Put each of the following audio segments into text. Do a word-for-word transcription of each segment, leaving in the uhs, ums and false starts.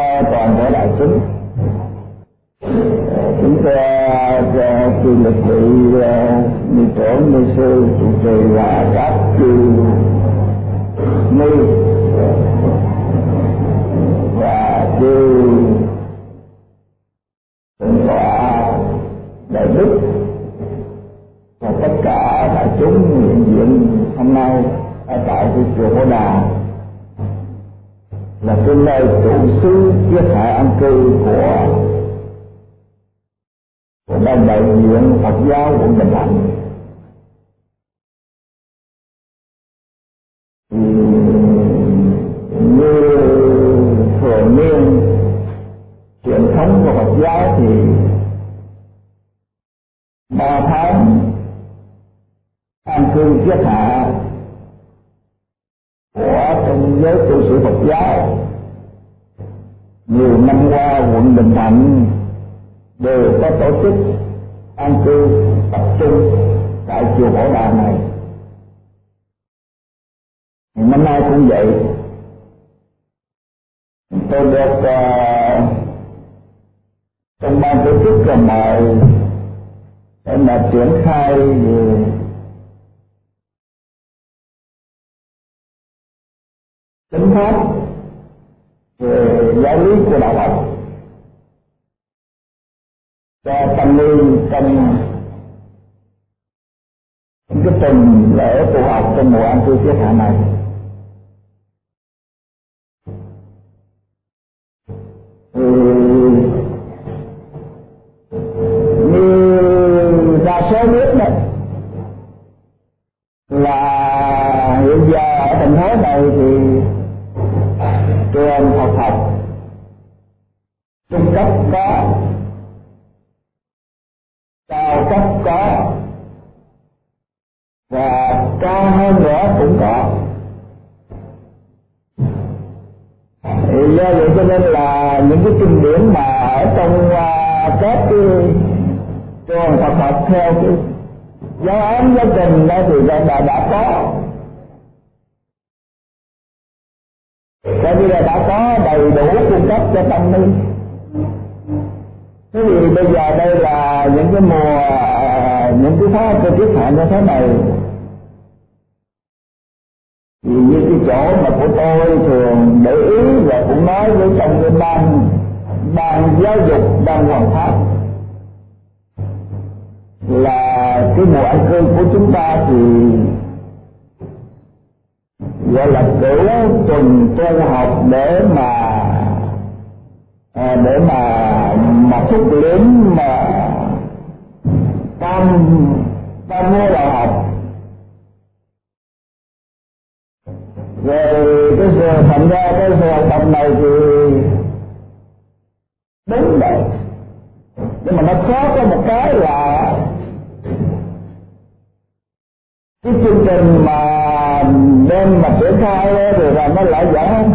toàn thể đại chúng. Chúng ta khi lịch vị ni trưởng, ni sư trụ trì và các chư ni và chư thượng tọa đại đức và tất cả đại chúng hiện diện hôm nay ở tại cái chùa Bồ Đà là cái nơi trụ xứ kiết hạ an cư của của ban đại diện Phật giáo quận Bình Thạnh. Như thường niên truyền thống của Phật giáo thì ba tháng an cư kiết hạ của trong giới tu sĩ Phật giáo nhiều năm qua quận Bình Thạnh đều có tổ chức an cư tập trung tại chùa Bồ Đà này. Năm nay cũng vậy. Tôi được uh, trong ban tổ chức là mời để mà triển khai về chính pháp về giáo lý của đạo Phật cho tăng ni trong cái tuần lễ tu học trong mùa an cư kiết hạ này. Ừ, như đa số biết đấy là hiện giờ ở thành phố này thì trường Phật học trung cấp có, cao cấp có, và cao hơn nữa cũng có. Thì do vậy cho nên là những cái kinh điển mà ở trong uh, các cái trường Phật học theo cái giáo án giáo trình đó thì đã, đã, đã có, coi như là đã có đầy đủ cung cấp cho tăng ni. Thế thì bây giờ đây là những cái mùa những cái khóa cơ kiết hạ như thế này thì như cái chỗ mà của tôi thường để ý và cũng nói với trong cái ban ban giáo dục ban hoàn pháp là cái mùa an cư của chúng ta thì gọi là cửa tuần tu học để mà à, để mà mà thúc liếm mà tam tam mua đạo học. Rồi cái sự thành ra cái sự học tập này thì đúng vậy, nhưng mà nó khó có một cái là cái chương trình mà đem mà triển khai rồi là nó lại dở.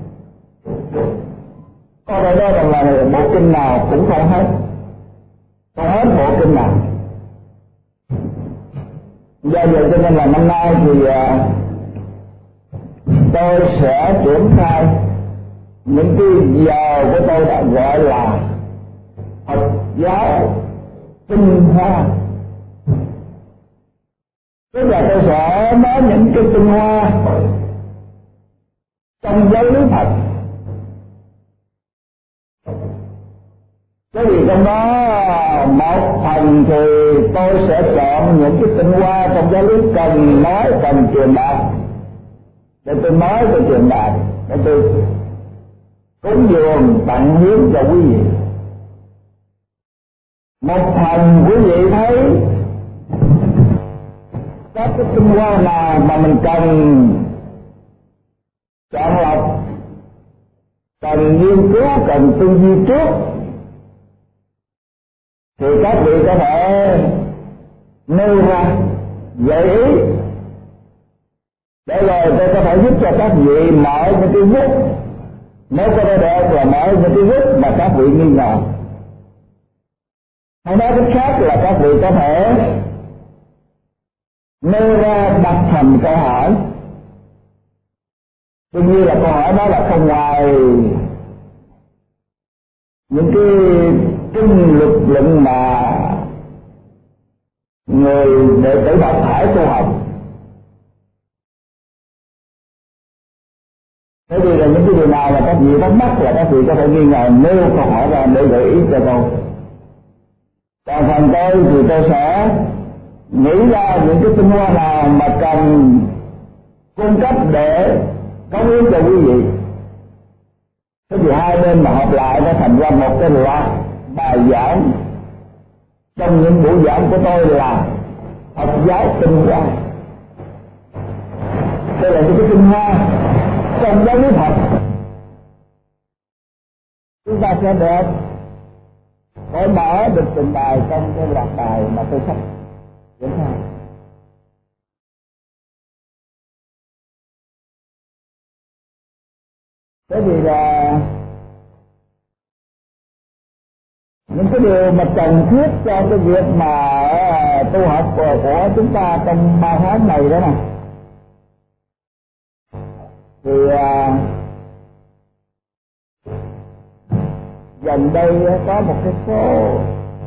Có thể đó rằng là bộ kinh nào cũng không hết, không hết bộ kinh nào. Do vậy cho nên là năm nay thì uh, tôi sẽ triển khai những cái giờ của tôi đã gọi là Phật giáo tinh hoa. Tức là tôi sẽ nói những cái tinh hoa trong giáo lý Phật. Cái gì trong đó một phần thì tôi sẽ chọn những cái tinh hoa trong giáo lý cần nói, cần truyền đạt để tôi nói, tôi truyền đạt, để tôi cúng dường tặng hiến cho quý vị. Một phần quý vị thấy các cái tinh hoa nào mà mình cần chọn lọc, cần nghiên cứu, cần tư duy trước thì các vị có thể nêu ra gợi ý để rồi tôi có thể giúp cho các vị mở những cái gút, nếu có thể được là mở những cái gút mà các vị nghi ngờ. Hay nói cách khác là các vị có thể nêu ra đặt thành câu hỏi. Tuy nhiên là câu hỏi đó là không ngoài những cái kinh luật luận mà người đệ tử Đạo Thải tu học. Thế thì là những cái điều nào mà các vị thắc mắc là các vị có thể nghi ngờ nêu câu hỏi ra để gợi ý cho tôi. Còn phần tôi thì tôi sẽ nghĩ ra những cái tinh hoa nào mà cần cung cấp để cống hiến cho quý vị. Thế thì hai bên mà hợp lại nó thành ra một cái loạt bài giảng. Trong những buổi giảng của tôi là Phật giáo tinh hoa. Đây là những cái tinh hoa trong giáo lý Phật. Chúng ta sẽ được cởi mở được trình bày trong cái loạt bài mà tôi sắp diễn ra. Thế thì là những cái điều mà cần thiết cho cái việc mà tu học của, của chúng ta trong ba tháng này đó nè, thì à, gần đây có một cái số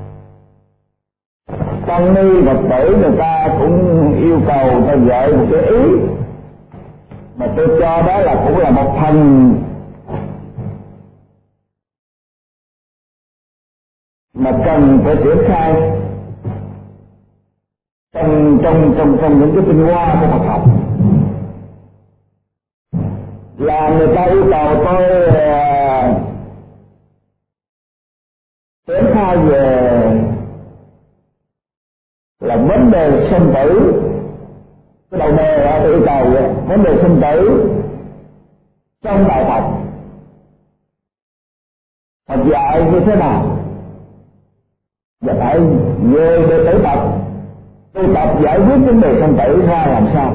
tăng ni Phật tử người ta cũng yêu cầu ta gợi một cái ý mà tôi cho đó là cũng là một phần mà cần phải triển khai trong trong trong trong những cái tinh hoa của Phật học. Là người ta yêu cầu tôi uh, triển khai về là vấn đề sinh tử. Cái đầu đề đó tôi yêu cầu vậy, vấn đề sinh tử trong đạo Phật, Phật dạy như thế nào, và phải về đệ tử Phật tu tập giải quyết vấn đề sinh tử ra làm sao.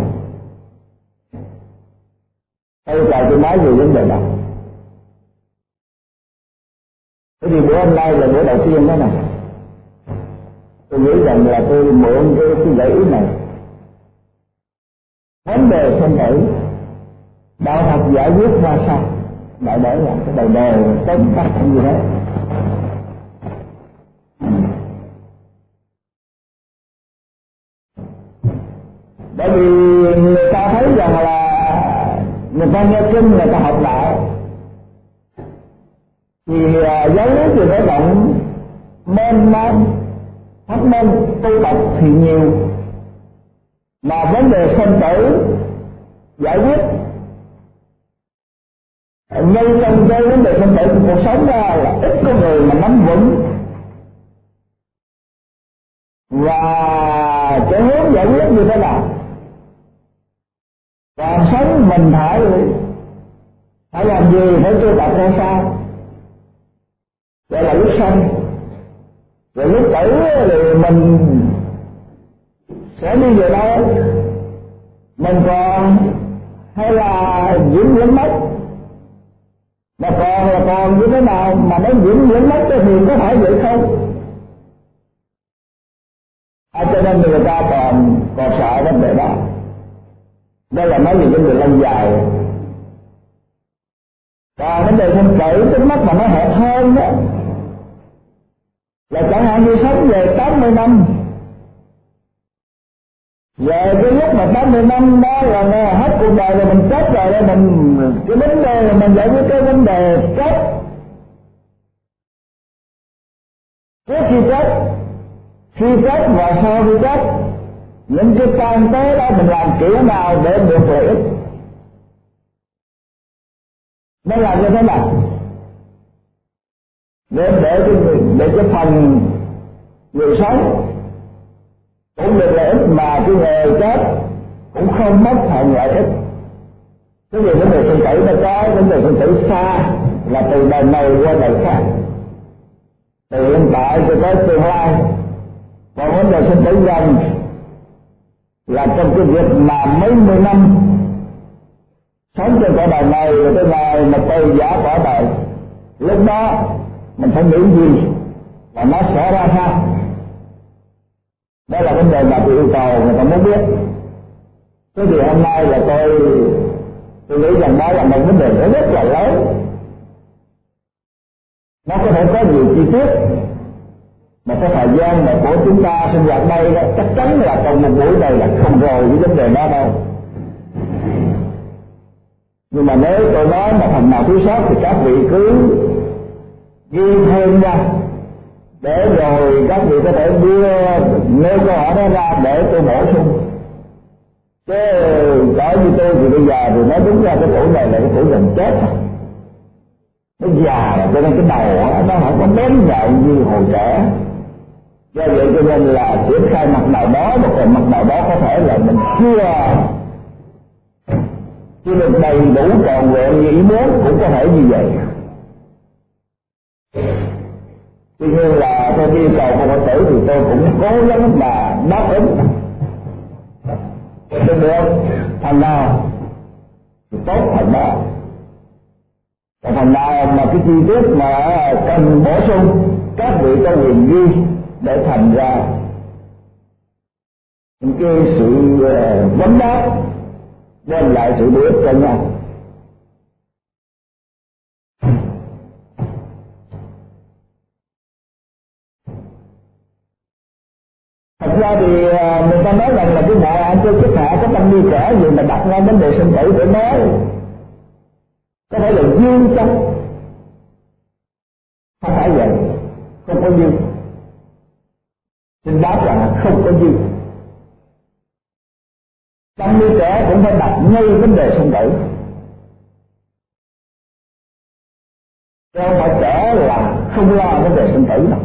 Tôi yêu cầu tôi nói về vấn đề đó. Thế thì bữa hôm nay là bữa đầu tiên đó nè, tôi nghĩ rằng là tôi mượn cái, cái gợi ý này. Vấn đề sinh tử đạo Phật giải quyết ra sao, đại để là cái đầu đề tóm tắt như thế. Bởi vì người ta thấy rằng là người ta nghe kinh, người ta học lại thì uh, giáo lý thì nó rộng mênh mông, thắc môn tu tập thì nhiều, mà vấn đề sinh tử giải quyết ngay trong cái vấn đề sinh tử của cuộc sống ra là ít có người mà nắm vững, và cái hướng giải quyết như thế nào. Còn sống mình phải phải làm gì, phải tu tập ra sao, gọi là lúc sanh. Rồi lúc tử thì mình sẽ đi về đâu, mình còn hay là diễn diễn mất, mà còn là còn như thế nào, mà nếu diễn diễn mất thì có phải vậy không? À, cho nên người ta còn còn sợ vấn đề đó. Đây là nói về vấn đề lâu dài. Còn vấn đề sinh tử trước mắt mà nó hẹp hơn đó, là chẳng hạn như sống về tám mươi năm, về cái lúc mà tám mươi năm đó là hết cuộc đời rồi, mình chết rồi, đó mình cái vấn đề là mình giải quyết cái vấn đề chết trước khi chết, khi chết và sau khi chết, những cái tan tế đó mình làm kiểu nào để được lợi ích, nó làm như thế nào để để cái để cái phần người sống cũng được lợi ích mà cái người chết cũng không mất phần lợi ích. Cái gì vấn đề sinh tử nó có vấn đề sinh tử xa là từ đời này qua đời khác, từ hiện tại cho tới tương lai. Còn vấn đề sinh tử gần là trong cái việc mà mấy mươi năm sống trên cõi đời này, rồi cái ngày mà tôi giả cõi đời, lúc đó mình phải nghĩ gì và nó sẽ ra sao. Đó là vấn đề mà tôi yêu cầu người ta muốn biết. Thế thì hôm nay là tôi tôi nghĩ rằng đó là một vấn đề rất là lớn, Nó có thể có nhiều chi tiết, mà cái thời gian mà của chúng ta sinh hoạt đây đó, chắc chắn là trong một buổi này là không rồi với vấn đề đó đâu. Nhưng mà nếu tôi nói mà phần nào thiếu sót thì các vị cứ ghi thêm ra, để rồi các vị có thể đưa nêu câu hỏi đó ra để tôi bổ sung. Chứ nói như tôi thì bây giờ thì nói đúng ra cái tuổi này là cái tuổi gần chết rồi, nó già rồi, cho nên cái đầu nó không có bén nhạy như hồi trẻ. Do vậy cho nên là triển khai mặt nào đó, một cái mặt nào đó có thể là mình chưa chưa được đầy đủ trọn vẹn như ý muốn, cũng có thể như vậy. Tuy nhiên là theo yêu cầu của Phật tử thì tôi cũng cố gắng mà đáp ứng được được thành nào thì tốt thành đó. Còn phần nào mà cái chi tiết mà cần bổ sung, các vị có quyền ghi để thành ra những cái sự vấn đáp, đem lại sự bổ ích cho nhau. Thật ra thì người ta nói rằng là cái bộ anh chơi chức hạ có tâm đi trẻ gì mà đặt ra vấn đề sinh tử để nói, có thể là duyên chăng? Không phải vậy, không có duyên. Xin đáp rằng không có duyên. Tâm đi trẻ cũng phải đặt ngay vấn đề sinh tử. Chứ không phải trẻ là không lo vấn đề sinh tử đâu.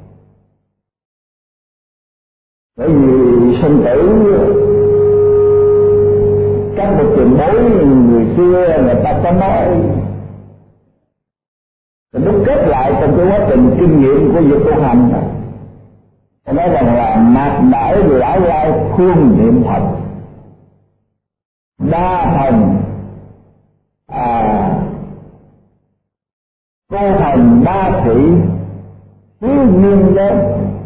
Bởi vì sinh tử, các bậc tiền bối người xưa người ta có nói, đúc kết lại trong cái quá trình kinh nghiệm của việc tu hành, họ nói rằng là mạt đãi lão lai khuôn niệm Phật, đa thần à, cô thần ba thị thiếu niên lớn.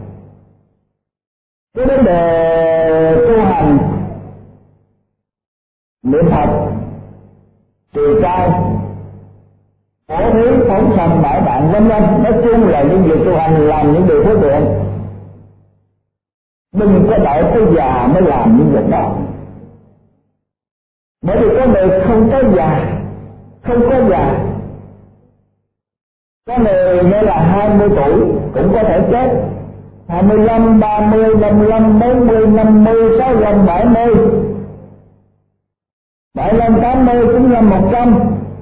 Cái vấn đề tu hành niệm Phật, trì trai, phổ thí, phóng sanh, bãi bạn vân vân, nói chung là những việc tu hành làm những điều phước thiện. Đừng có đợi tới già mới làm những việc đó, bởi vì có người không có già, không có già. Có người như là hai mươi tuổi cũng có thể chết, hai mươi lăm, ba mươi, năm mươi lăm, bốn mươi, năm mươi, sáu mươi lăm, bảy mươi, bảy mươi lăm, tám mươi, chín mươi lăm, một trăm.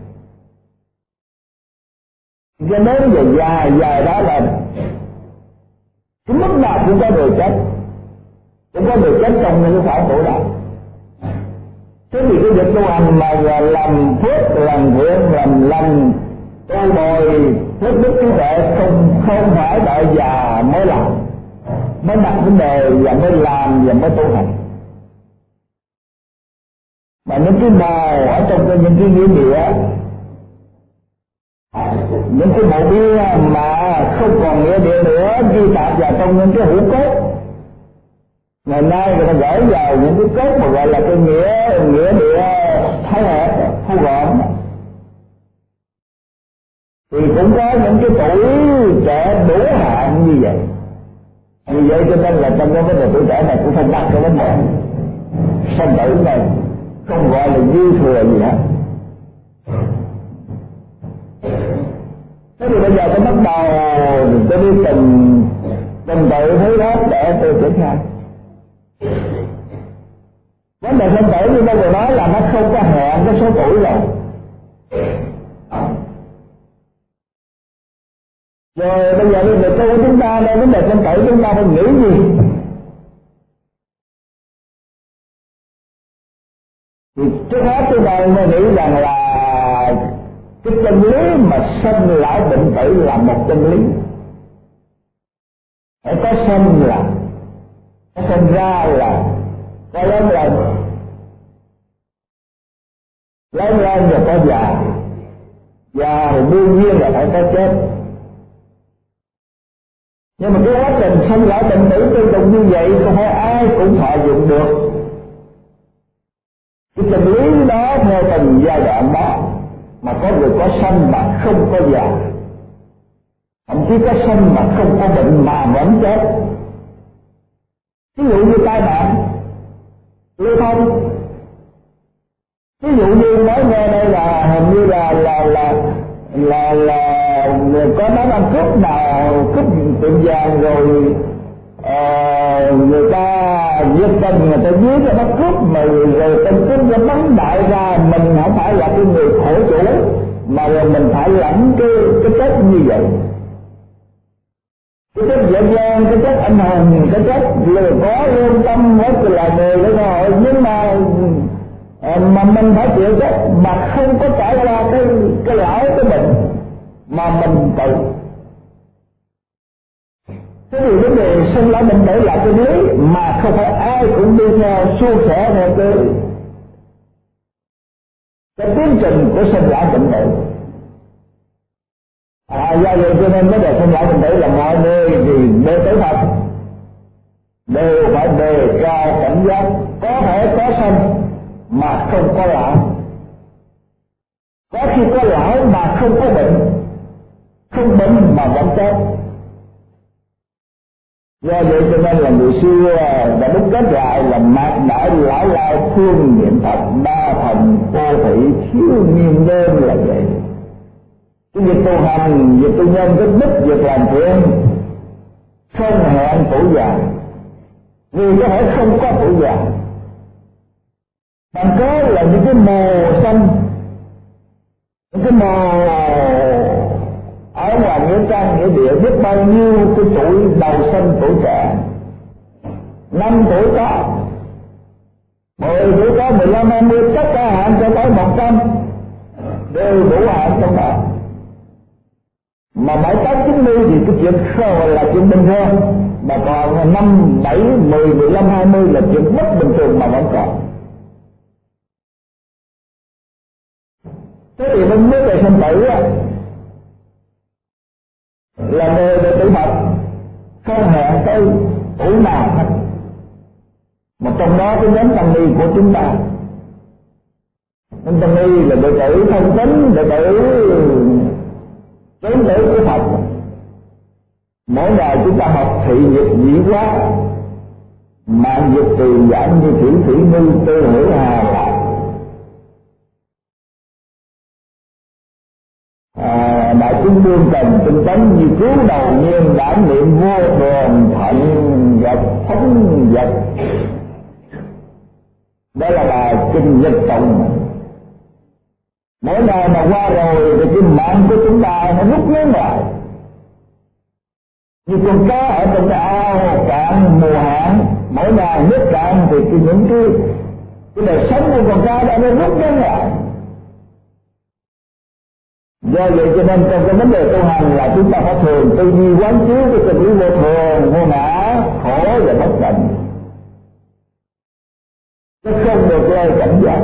Cho đến giờ dài dài đó là cái lúc nào cũng có người chết, cũng có người chết trong những cái khoảng tuổi đó. Thế thì cái việc tu hành mà làm phước, làm thiện, làm lành, tu bồi phước đức trí tuệ không không phải đợi già mới làm, mới đặt vấn đề và mới làm và mới tu hành. Mà những cái màu ở trong cái những cái nghĩa địa, những cái mộ bia mà không còn nghĩa địa nữa, ghi tạp vào trong những cái hũ cốt, ngày nay người ta gửi vào những cái cốt mà gọi là cái nghĩa nghĩa địa thái hẹp, thu gọn, thì cũng có những cái tuổi trẻ đủ hạn như vậy. Vì vậy cho nên là trong cái vấn đề tuổi trẻ này cũng phải đặt cái vấn đề sanh tử này, không gọi là dư thừa gì hết. Thế thì bây giờ tôi bắt đầu tôi đi từng từng tự thấy đó để tôi triển khai. Vấn đề sanh tử như tôi vừa nói là nó không có hẹn cái số tuổi rồi. Rồi bây giờ đi về tu chúng ta nên vấn đề sanh tử chúng ta phải nghĩ gì? Thì trước hết chúng ta mới nghĩ rằng là cái chân lý mà sanh lão bệnh tử là một chân lý. Phải có sanh là có sanh ra là có lớn lên, lớn lên rồi có già, già thì đương nhiên là phải có chết. Nhưng mà cái quá trình sanh lão bệnh tử tương tự như vậy không phải ai cũng thọ dụng được. Cái chân lý đó theo từng giai đoạn đó, mà có người có sanh mà không có già, còn chỉ có sanh mà không có bệnh mà vẫn chết. Ví dụ như tai nạn lưu thông, ví dụ như nói nghe đây là hình như là là là là là, là có nói ăn cướp nào cướp tiệm vàng rồi uh, người ta giết tình người ta giết cho nó cướp mà rồi tên cướp nó bắn đại ra, mình không phải là cái người khổ chủ mà rồi mình phải lãnh cái cái chết như vậy. Cái chất dễ dàng, cái chất anh hùng, cái chất lừa có lương tâm hết là người đó rồi, nhưng mà mà mình phải chịu chết mà không có trải qua cái cái lão cái bệnh mà mình tự. Thế thì vấn đề sinh lão bệnh tử là cái lý mà không phải ai cũng đi theo suôn sẻ theo cái cái tiến trình của sinh lão bệnh tử. À, do vậy cho nên mới đề sinh lão bệnh tử là mọi người thì đề tử Phật đều phải đề cao cảnh giác, có thể có sanh mà không có lão, có khi có lão mà không có bệnh, không bệnh mà vẫn chết. Do vậy cho nên là người xưa đã đúc kết lại là mạc đại lão lao phương niệm Phật, đa thần vô thị thiếu nghiêm đêm là vậy. Cái việc tu hành, việc tu nhân, cái đức việc làm thiện không hẹn tuổi già, vì có thể không có tuổi già. Bằng cớ là những cái mồ xanh, những cái mồ ở ngoài nghĩa trang nghĩa địa biết bao nhiêu cái tuổi đầu xanh tuổi trẻ, năm tuổi có, mười tuổi có, mười lăm hai mươi tất cả hạn cho tới một trăm đều đủ hạn trong đó. Mà bảy tám chín mươi thì cái chuyện khờ là chuyện bình thường, mà còn năm bảy mười mười lăm hai mươi là chuyện bất bình thường mà vẫn còn. Thế thì mình mới về sinh tử á, là đề đề tử Phật không hẹn tới tuổi nào hết, mà trong đó cái nhóm tăng ni của chúng ta, nhóm tăng ni là đệ tử thân tín, đệ tử chốn tử của Phật. Mỗi ngày chúng ta học thị nghiệp dĩ quá, mạng dục trì giảm như thủy thủy ngư tư hữu hà lạc. À, đại chúng đương cần tinh tấn như cứu đầu nhiên, đảm niệm vô thường thận vật thống vật. Đó là bài kinh dịch tụng. Mỗi ngày mà qua rồi thì cái mạng của chúng ta nó rút ngắn lại, như con cá ở trong cái ao cạn mùa hạn, mỗi ngày nước cạn thì cái những cái cái đời sống của con cá đã nó rút ngắn lại. Do vậy cho nên trong cái vấn đề tu hành là chúng ta phải thường tư duy quán chiếu cái tình lý vô thường, vô ngã, khổ và bất tịnh, chứ không được lơi cảnh giác.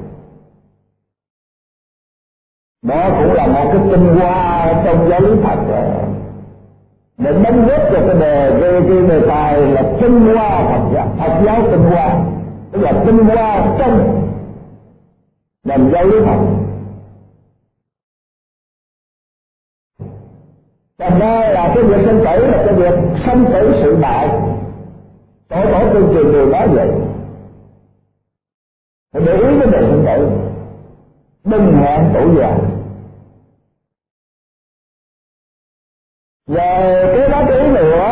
Đó cũng là một cái tinh hoa trong giáo lý Phật để đóng góp cho cái đề cái, cái đề tài là tinh hoa Phật giáo, Phật giáo tinh hoa, tức là tinh hoa trong nền giáo lý Phật. Thành ra là cái việc sinh tử là cái việc sanh tử sự đại, tổ tổ tương truyền đều nói vậy. Phải để ý cái đề sinh tử, đừng hẹn tuổi già. Về cái đó cái ý nữa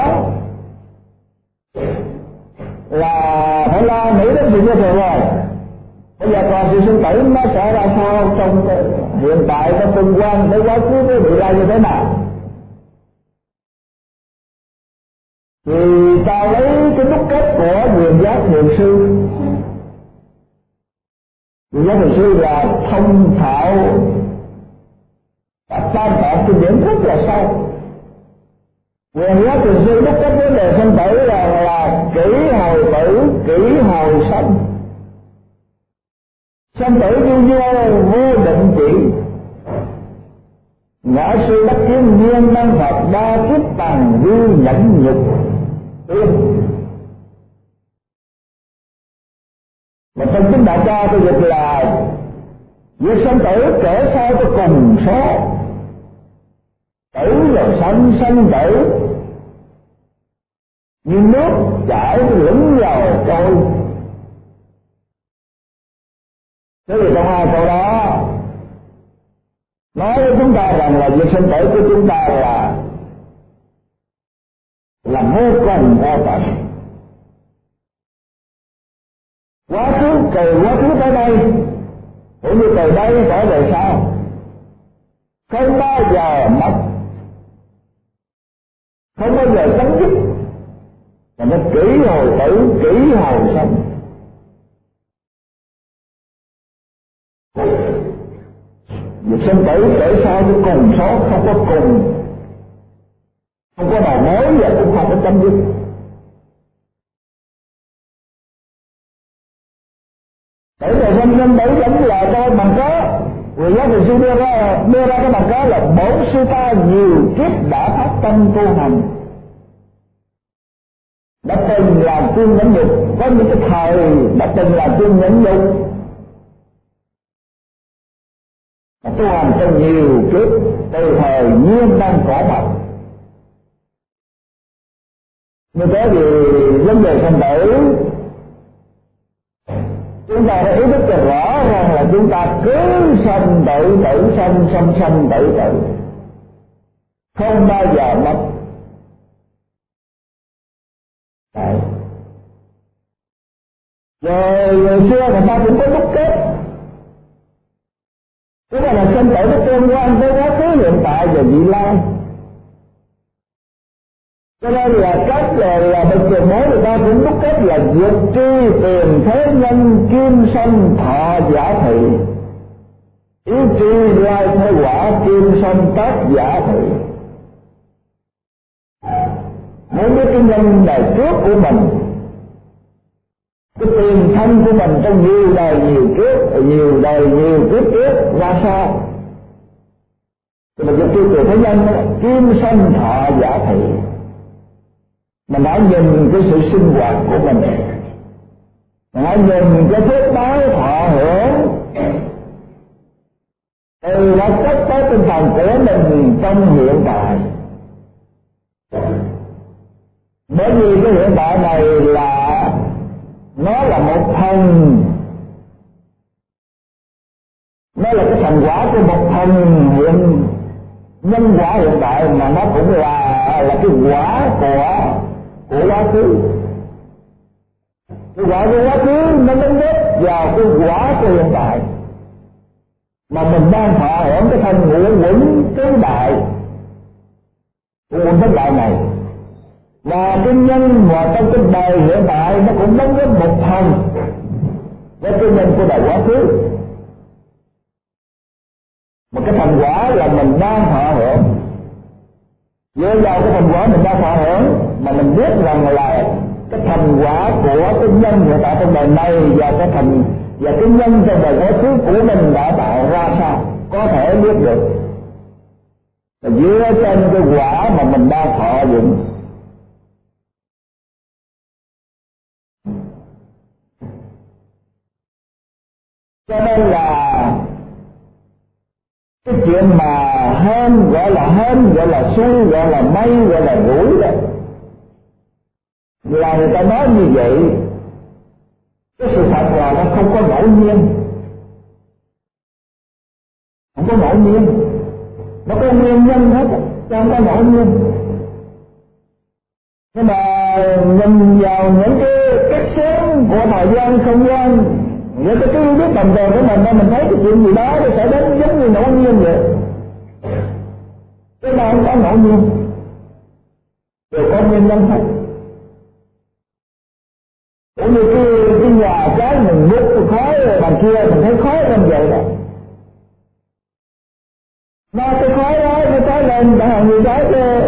là phải lo nghĩ đến chuyện như thế rồi. Bây giờ còn sự sinh tử nó sẽ ra sao trong hiện tại, trong tương quan với quá khứ với vị lai như thế nào? Thì ta lấy cái đúc kết của Quyền Giác Thiền Sư. Quyền Giác Thiền Sư là thông thạo và tam tạng kinh điển rất là sâu. Quyền Giác Thiền Sư đúc kết vấn đề sinh tử là, là kỷ hồi tử, kỷ hồi sanh. Sanh tử như vô vô định chỉ, ngã sư đắc kiến nhiên năng Phật đa kiếp tầng dư nhẫn nhục tiên. Mà trong chính Đại Ca tôi dịch là việc sanh tử kể sao cho cùng số, tự tử rồi sanh sanh tử, như nước chảy lững vào trôi. Thế thì trong hai câu đó nói với chúng ta rằng là việc sinh tử của chúng ta là là vô cùng vô tận. Quá khứ từ quá khứ tới đây, cũng như từ đây trở về sau, không bao giờ mất, không bao giờ chấm dứt, mà nó kỷ hồi tử, kỷ hồi sanh. Việc sinh tử kể sao với cùng số, không có cùng, không có đầu mối và cũng không có chấm dứt. Tử là sinh sinh tử vẫn là tôi bằng cớ. Người giáo sư đưa ra đưa ra cái bằng cớ là bổn sư ta nhiều kiếp đã phát tâm tu hành, đã từng làm chuyên nhẫn nhục, có những cái thời đã từng làm chuyên nhẫn nhục, tu hành trong nhiều kiếp từ thời nhiên đang cỏ mọc. Như thế thì vấn đề sinh tử chúng ta phải ý thức cho rõ rằng là chúng ta cứ sanh tử tử sanh sanh sanh tử tử, không bao giờ mất. Đấy. Rồi người xưa người ta cũng có đúc kết, tức là là sinh tử nó tương quan tới quá khứ hiện tại và vị lai. Cho nên là các là, là bậc tiền bối người ta cũng đúc kết là diệt tri tiền thế nhân kim sanh thọ giả thị, ý tri lai thế quả kim sanh tác giả thị. Muốn biết cái nhân đời trước của mình, cái tiền thân của mình trong nhiều đời nhiều kiếp, nhiều đời nhiều kiếp trước ra sao, thì mìnhจะtiêu tiền thế nhân đó, kim sanh thọ giả thị. Mình đã nhìn cái sự sinh hoạt của mình, mình đã nhìn cái phước báo thọ hưởng từ đã cách tới tinh thần của mình trong hiện tại. Bởi vì cái hiện tại này là nó là một phần, nó là cái thành quả của một phần hiện nhân quả hiện tại, mà nó cũng là là cái quả của của quá khứ. Cái quả của quá khứ nó đóng góp vào cái quả của hiện tại, mà mình đang thọ hưởng cái thân ngũ quẩn tứ đại của quẩn tứ đại này. Và cái nhân mà trong cái đời hiện tại nó cũng đóng góp một phần với cái nhân của đời quá khứ. Một cái thành quả là mình đang thọ hưởng, dựa vào cái thành quả mình đang thọ hưởng mà mình biết rằng là cái thành quả của cái nhân hiện tại trong đời này và cái thành và cái nhân trong đời quá khứ của mình đã tạo ra sao, có thể biết được là dựa trên cái quả mà mình đang thọ dụng. Cho nên là cái chuyện mà hên gọi là hên, gọi là xui, gọi là may, gọi là rủi đó, là người ta nói như vậy. Cái sự thật là nó không có ngẫu nhiên, không có ngẫu nhiên, nó có nguyên nhân hết, chứ không có ngẫu nhiên. Nhưng mà nhìn vào những cái cách sống của thời gian không gian, những cái cái biết đồng tiền của mình, mình thấy cái chuyện gì đó nó sẽ đến giống như ngẫu nhiên vậy. Cái đó không có ngẫu nhiên, đều có nguyên nhân hết. Cũng như cái, cái nhà cái mình đốt cái khói đằng kia mình thấy khói lên vậy đó, mà cái khói đó nó cháy lên chẳng hạn như cái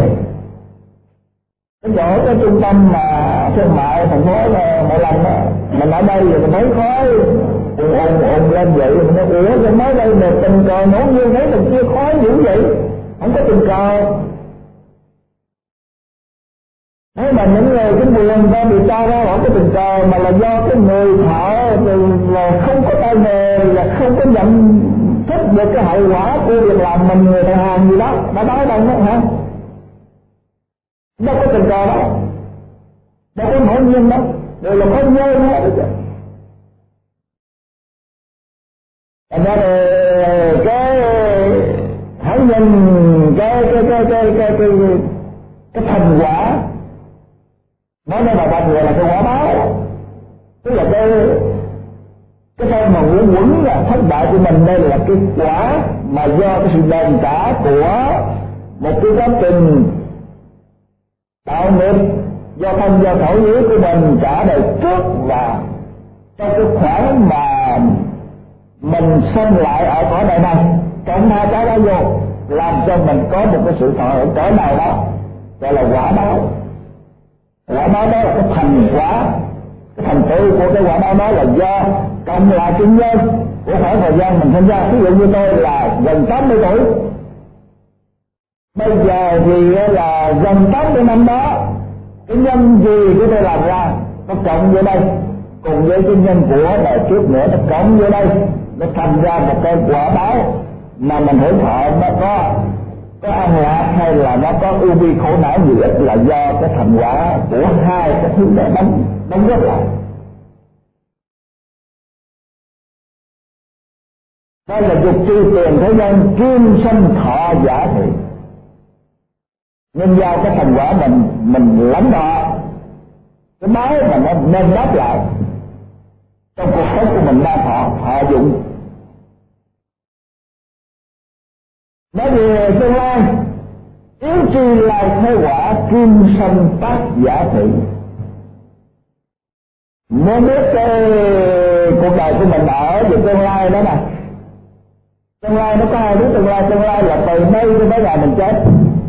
cái chỗ cái trung tâm mà thương mại thành phố là Mộ Lâm đó, mình ở đây rồi mình thấy khói ùn ùn ùn lên vậy, mình nói ủa cái nói đây là tình cờ ngẫu nhiên thấy đằng kia khói dữ vậy, không có tình cờ. Thế mà những người chính quyền ta điều tra ra không có tình cờ, mà là do cái người thợ là không có tay nghề, là không có nhận thức được cái hậu quả của việc làm mình người thợ hàng gì đó, đã nói đâu nữa hả? Đâu có tình cờ đó, đâu có ngẫu nhiên đâu, đều là không nhớ nữa. Thành ra là cái hãy nhìn cái cái cái cái cái cái cái thành quả, nói với bà bạn người là cái quả báo, tức là cái cái phần mà quẩn quẩn là thất bại của mình. Đây là cái quả mà do cái sự đền trả của một cái quá trình tạo nghiệp do thân do khẩu ý của mình trả đời trước, và trong cái khoảng mà mình sinh lại ở cõi đời này, cộng hai cái đó vô làm cho mình có một cái sự thọ hưởng cõi nào đó, gọi là quả báo. Quả báo đó là cái thành quả, cái thành tựu của cái quả báo đó là do cộng lại cái nhân của khoảng thời gian mình sinh ra. Ví dụ như tôi là gần tám mươi tuổi, bây giờ thì là gần tám mươi năm đó, cái nhân gì của tôi làm ra nó cộng vô đây, cùng với cái nhân của đời trước nữa nó cộng vô đây, nó thành ra một cái quả báo mà mình hưởng thọ. Nó có có an lạc hay là nó có ưu bi khổ não gì ít là do cái thành quả của hai cái thứ đó đóng đóng góp lại. Đây là dục tri tiền thế gian kim sanh thọ giả thị, nên do cái thành quả mình mình lãnh thọ, cái báo mà nó nên đáp lại trong cuộc sống của mình đang thọ thọ dụng. Nói về tương lai, yếu chi là thế quả kim sanh tác giả thị. Muốn biết cái cuộc đời của mình ở về tương lai đó nè, tương lai nó có hai đứa tương lai. Tương lai là từ nay cho tới ngày mình chết.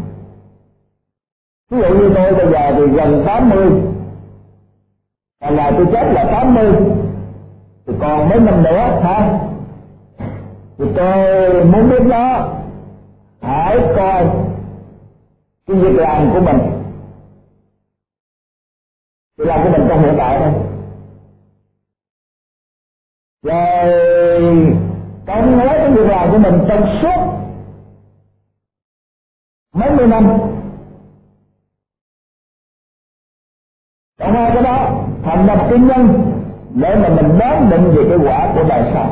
Ví dụ như tôi bây giờ thì gần tám mươi, và ngày tôi chết là tám mươi, thì còn mấy năm nữa hả? Thì tôi muốn biết đó, hãy coi cái việc làm của mình, việc làm của mình trong hiện tại thôi, rồi công nói cái việc làm của mình trong suốt mấy mươi năm. Còn hai cái đó thành lập cái nhân để mà mình đoán định về cái quả của đời sau,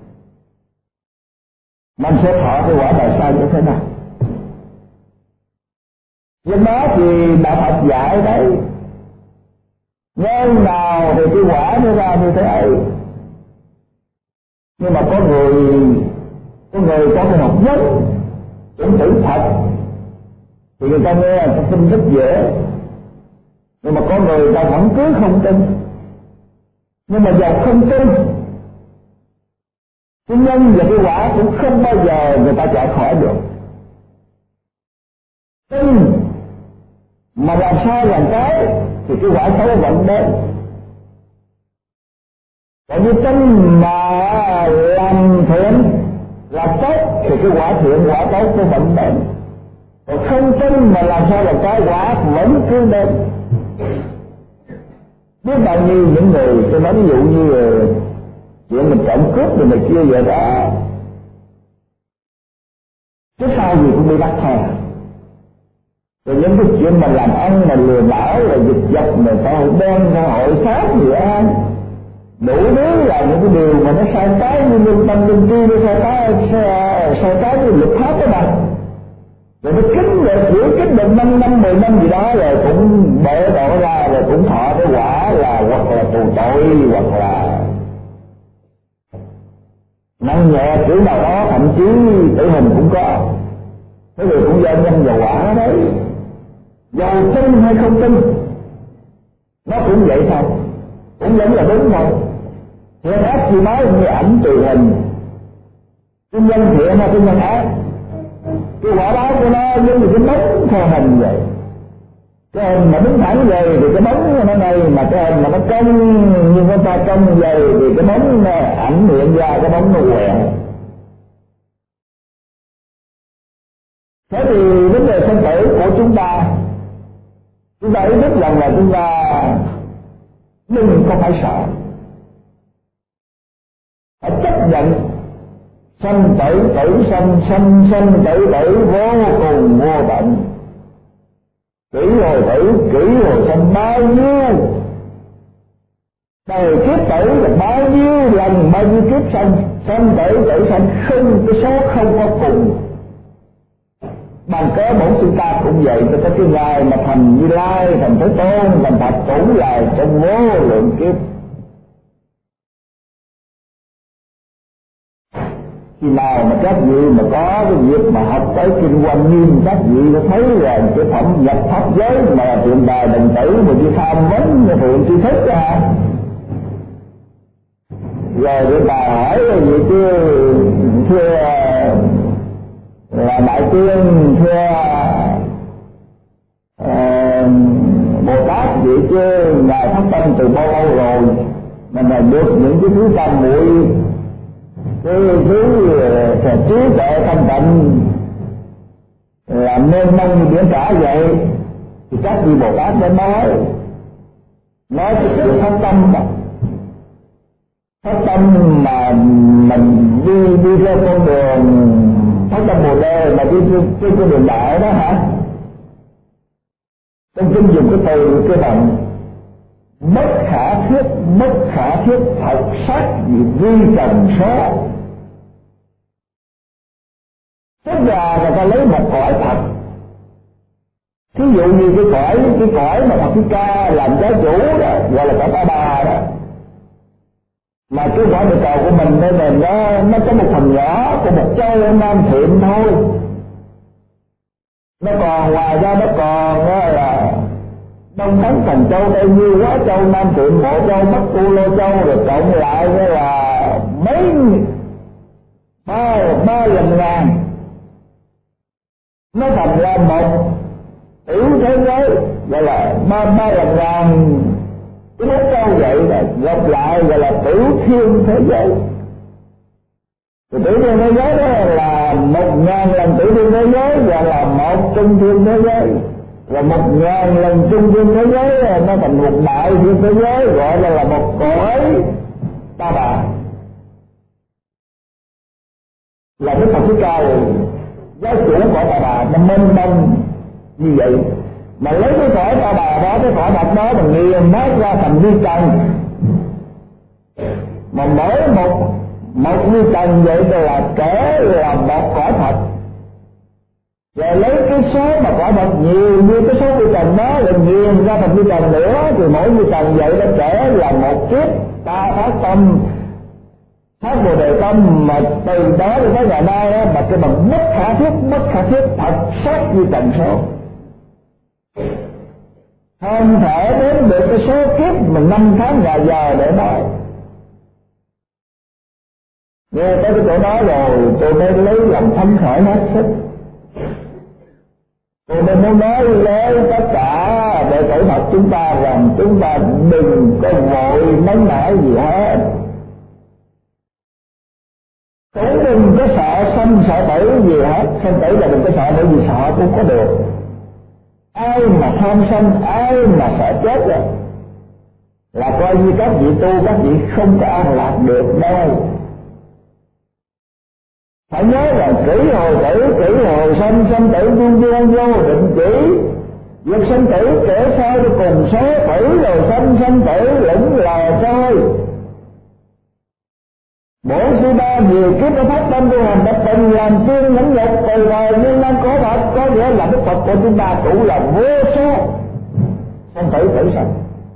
mình sẽ thọ cái quả đời sau như thế nào. Nhưng đó thì đạo Phật dạy đấy, nhân nào thì cái quả nó ra như thế ấy. Nhưng mà có người có người có cái học vấn cũng thử thật thì người ta nghe người ta tin rất dễ, nhưng mà có người ta vẫn cứ không tin. Nhưng mà dầu không tin, cái nhân và cái quả cũng không bao giờ người ta chạy khỏi được. Tin mà làm sao làm cái thì cái quả xấu vẫn đến. Còn như tin mà làm thiện làm tốt thì cái quả thiện quả tốt nó vẫn đến. Còn không tin mà làm sao làm cái quả vẫn cứ đến. Biết bao nhiêu những người, tôi nói ví dụ như chuyện mình trộm cướp rồi này kia vậy đó, chứ sao gì cũng bị bắt thôi. Rồi những cái chuyện mình làm ăn mà lừa đảo rồi giật giật mà xã hội đen, xã hội sát gì á, đủ thứ là những cái điều mà nó sai trái, như lương tâm linh tri nó sai trái, sai trái như luật pháp đó mà. Rồi nó kính rồi giữ kính được năm năm mười năm gì đó rồi cũng bể đổ ra, rồi cũng thọ cái quả là hoặc là tù tội hoặc là nặng nhẹ kiểu nào đó, thậm chí tử hình cũng có. Thế rồi cũng do nhân và quả đấy, dầu tin hay không tin nó cũng vậy thôi, cũng vẫn là đúng thôi. Thiện ác chỉ nói như ảnh tùy hình, cái nhân thiện hay cái nhân ác, cái quả báo của nó giống như cái bóng theo hình vậy. Cái hình mà đứng thẳng vậy thì cái bóng nó ngay, mà cái hình mà nó cong như con ta cong vậy thì cái bóng nó ảnh hiện ra, cái bóng nó quẹo. Thế thì vấn đề sinh tử của chúng ta, chúng ta ý thức rằng là chúng ta đừng có phải sợ, phải chấp nhận Sanh tử tử sanh, sanh sanh tử tử vô cùng vô tận. Kỷ hồi tử, kỷ hồi sanh bao nhiêu đời kiếp tử là bao nhiêu lần, bao nhiêu kiếp sanh, sanh tử tử sanh không, cái số không có cùng. Bằng cớ bổn sư ta cũng vậy, cho tới cái ngày mà thành Như Lai, thành Thế Tôn, thành Phật cũng là trong vô lượng kiếp. Khi nào mà các vị mà có cái việc mà học tới kinh Quan Nghiêm, các vị có thấy là cái phẩm nhập pháp giới mà tượng đài đồng tử mà đi tham vấn mà thượng tri thức ra, rồi cái bà hỏi là gì chứ, thưa là đại tiên, thưa uh, Bồ Tát vậy chứ ngài phát tâm từ bao lâu rồi mà ngài được những cái thứ tam muội, cái thứ trí tuệ thanh tịnh làm nên mong như biển cả vậy, thì các vị Bồ Tát đã nói nói cái sự phát tâm đó, phát tâm mà mình đi đi theo con đường phát tâm Bồ Đề mà đi trên con đường đạo đó hả? Trong kinh dùng cái từ cái bằng bất khả thiết, bất khả thiết thật sắc vì vi trần số. Tức là người ta lấy một cõi thật, thí dụ như cái cõi cái cõi mà Phật Thích Ca làm giáo chủ đó gọi là cõi Ta Bà đó, mà cái cõi địa cầu của mình đây này nó nó có một phần nhỏ của một châu ở Nam Thiện thôi. Nó còn ngoài ra nó còn là Đông Thắng Thần Châu, Tây Như, Quá Châu, Nam Thiện, Bộ Châu, Bắc U Lô Châu, rồi cộng lại là mấy ba ba lần ngàn, nó thành ra một tiểu thế giới gọi là ba ba lần ngàn cái đất châu vậy, là gặp lại gọi là tiểu thiên thế giới. Thì tiểu thiên thế giới đó là một ngàn lần tiểu thiên thế giới, gọi là một trung thiên thế giới, và một ngàn lần trung thiên thế giới nó thành một đại thiên thế giới, gọi là, là một cõi Ta Bà. Là Đức Phật Thích Ca giáo chủ cõi Ta Bà nó mênh mông như vậy, mà lấy cái cõi Ta Bà đó, cái cõi bậc đó mà nghiền nát ra thành vi trần, mà mỗi một một vi trần vậy là kể là một cõi thật. Rồi lấy cái số mà quả thật nhiều như cái số vi trần đó lại nghiền ra thành vi trần nữa, thì mỗi vi trần vậy nó kể là một kiếp ta phát tâm phát Bồ Đề tâm, mà từ đó đến tới ngày nay đó, mà cái bằng bất khả thiết, bất khả thiết thật sắc như trần số, không thể đến được cái số kiếp mà năm tháng ngày giờ để nói. Nghe tới cái chỗ đó rồi tôi mới lấy lòng phấn khởi hết sức. Tôi mới muốn nói với tất cả đệ tử Phật chúng ta rằng chúng ta đừng có vội nóng nảy gì hết, cũng đừng có sợ sanh sợ tử gì hết. Sanh tử là đừng có sợ, bởi vì sợ cũng có được. Ai mà tham sanh, ai mà sợ chết rồi là coi như các vị tu, các vị không có an lạc được đâu. Phải nhớ rằng kỷ hồi tử, kỷ hồi sanh, sanh tử duyên duyên vô định chỉ. Việc sanh tử kể sao cho cùng số, tử rồi sanh, sanh tử lẫn lờ thôi. Bổn sư ba nhiều kiếp đã phát tâm tu hành, đã từng làm tiên nhẫn nhục từ đời nhưng năm có thật, có nghĩa là Đức Phật của chúng ta cũng là vô số sanh tử tử sanh.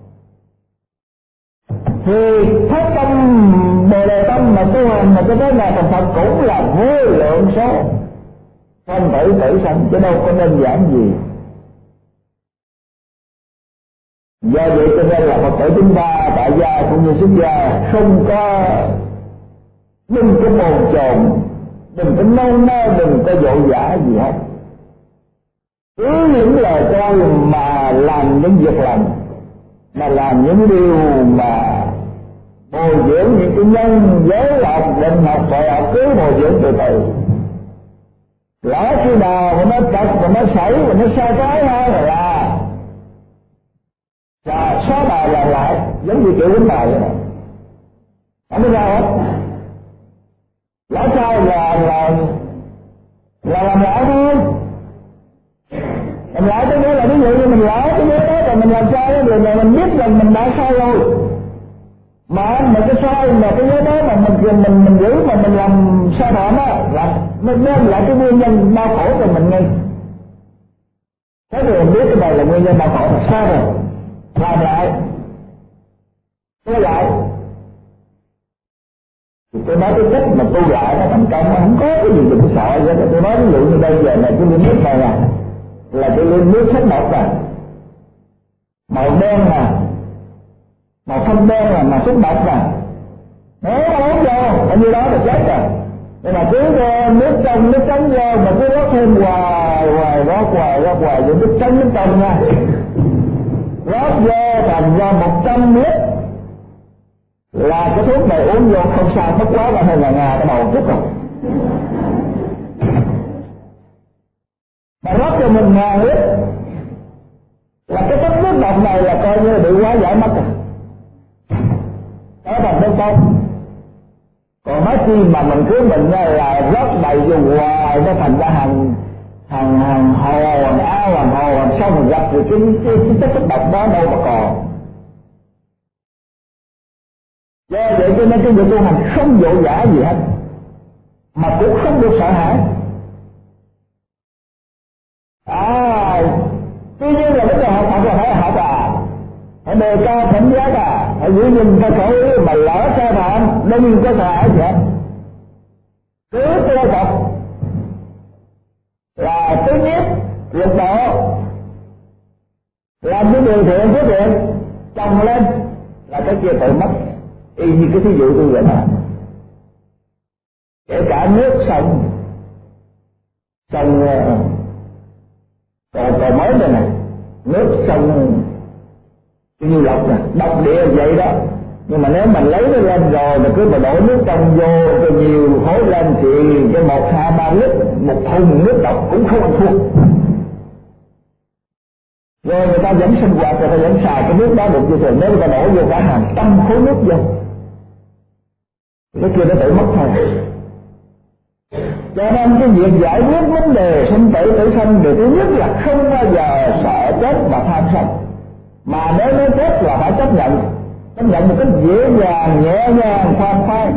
Thì phát tâm Bồ Đề tâm mà tu hành mà cho tới ngày thành Phật cũng là vô lượng số sanh tử tử sanh, chứ đâu có đơn giản gì. Do vậy cho nên là Phật tử chúng ta, tại gia cũng như xuất gia, không có, đừng có bồn chồn, đừng có nâu nơ, đừng có vội vã gì hết. Cứ những lời tôi mà làm những việc lành, mà làm những điều mà bồi dưỡng những cái nhân giới học, định học, tội học, cứ bồi dưỡng từ từ. Lỡ khi nào mà nó trật, mà nó sảy, mà nó sai trái hơn là là xóa bài làm lại, giống như kiểu đánh bài vậy đó, không có ra hết. lỡ sai là là là làm lại thôi. Làm lại cái nghĩa là ví dụ như mình lỡ cái nghĩa đó rồi mình làm sai đó, rồi mình biết rằng mình đã sai rồi, mà mà cái sai mà cái nghĩa đó mà mình mình mình giữ mà mình làm sai phạm á, là nó đem lại cái nguyên nhân đau khổ cho mình ngay. Thế thì mình biết cái này là nguyên nhân đau khổ là sai rồi, làm lại tu lại. Thì tôi nói cái cách mà tu lại nó thành công, nó không có cái gì đừng sợ vậy. Tôi nói ví dụ như bây giờ là cái ly nước này nè, là cái ly nước sắc độc nè, màu đen nè, màu xanh đen nè, màu xúc độc nè, nếu nó uống vô bao nhiêu đó là chết rồi. Nhưng mà cứ nước trong nước trắng vô mà cứ rót thêm hoài hoài rót hoài rót hoài rồi nước trắng nước trong nha, rót vô thành ra một trăm lít là cái thuốc này uống vô không sao, bất quá là hơi ngà ngà cái đầu chút rồi. Mà rót cho mình ngàn lít là cái tấm nước độc này là coi như bị quá giải mất rồi, đó là bên trong. Còn nói chi mà mình cứ mình là rót đầy vô hoài, nó thành ra hàng hàng hàng hồ hàng ao hàng hồ hàng sông hàng dập, rồi cái cái cái chất độc đó đâu mà còn. Do vậy cho nên cái việc tu hành không vội vã gì hết, mà cũng không được sợ hãi. À, tuy nhiên là bây giờ học Phật là phải học à, phải đề cao cảnh giác à, phải giữ gìn phải khẩu ý, mà lỡ sai phạm đừng có sợ hãi gì hết. Cứ tu Phật là thứ nhất lục độ, làm cái điều thiện phước thiện trồng lên là cái kia tự mất. Y như cái thí dụ tôi vậy đó, kể cả nước sông sông còn còn mới đây này, nước sông như lọc nè, độc địa vậy đó. Nhưng mà nếu mình lấy nó lên rồi mà cứ mà đổ nước trong vô cho nhiều khối lên thì cái một hai ba lít một thùng nước độc cũng không ăn thua. Rồi người ta vẫn sinh hoạt, người ta vẫn xài cái nước đó được như thường. Nếu người ta đổ vô cả hàng trăm khối nước vô, cái kia nó tự mất thôi. Cho nên cái việc giải quyết vấn đề sinh tử tử sanh, điều thứ nhất là không bao giờ sợ chết và tham sân, mà nếu nó chết là phải chấp nhận, chấp nhận một cách dễ dàng, nhẹ nhàng, khoan khoái.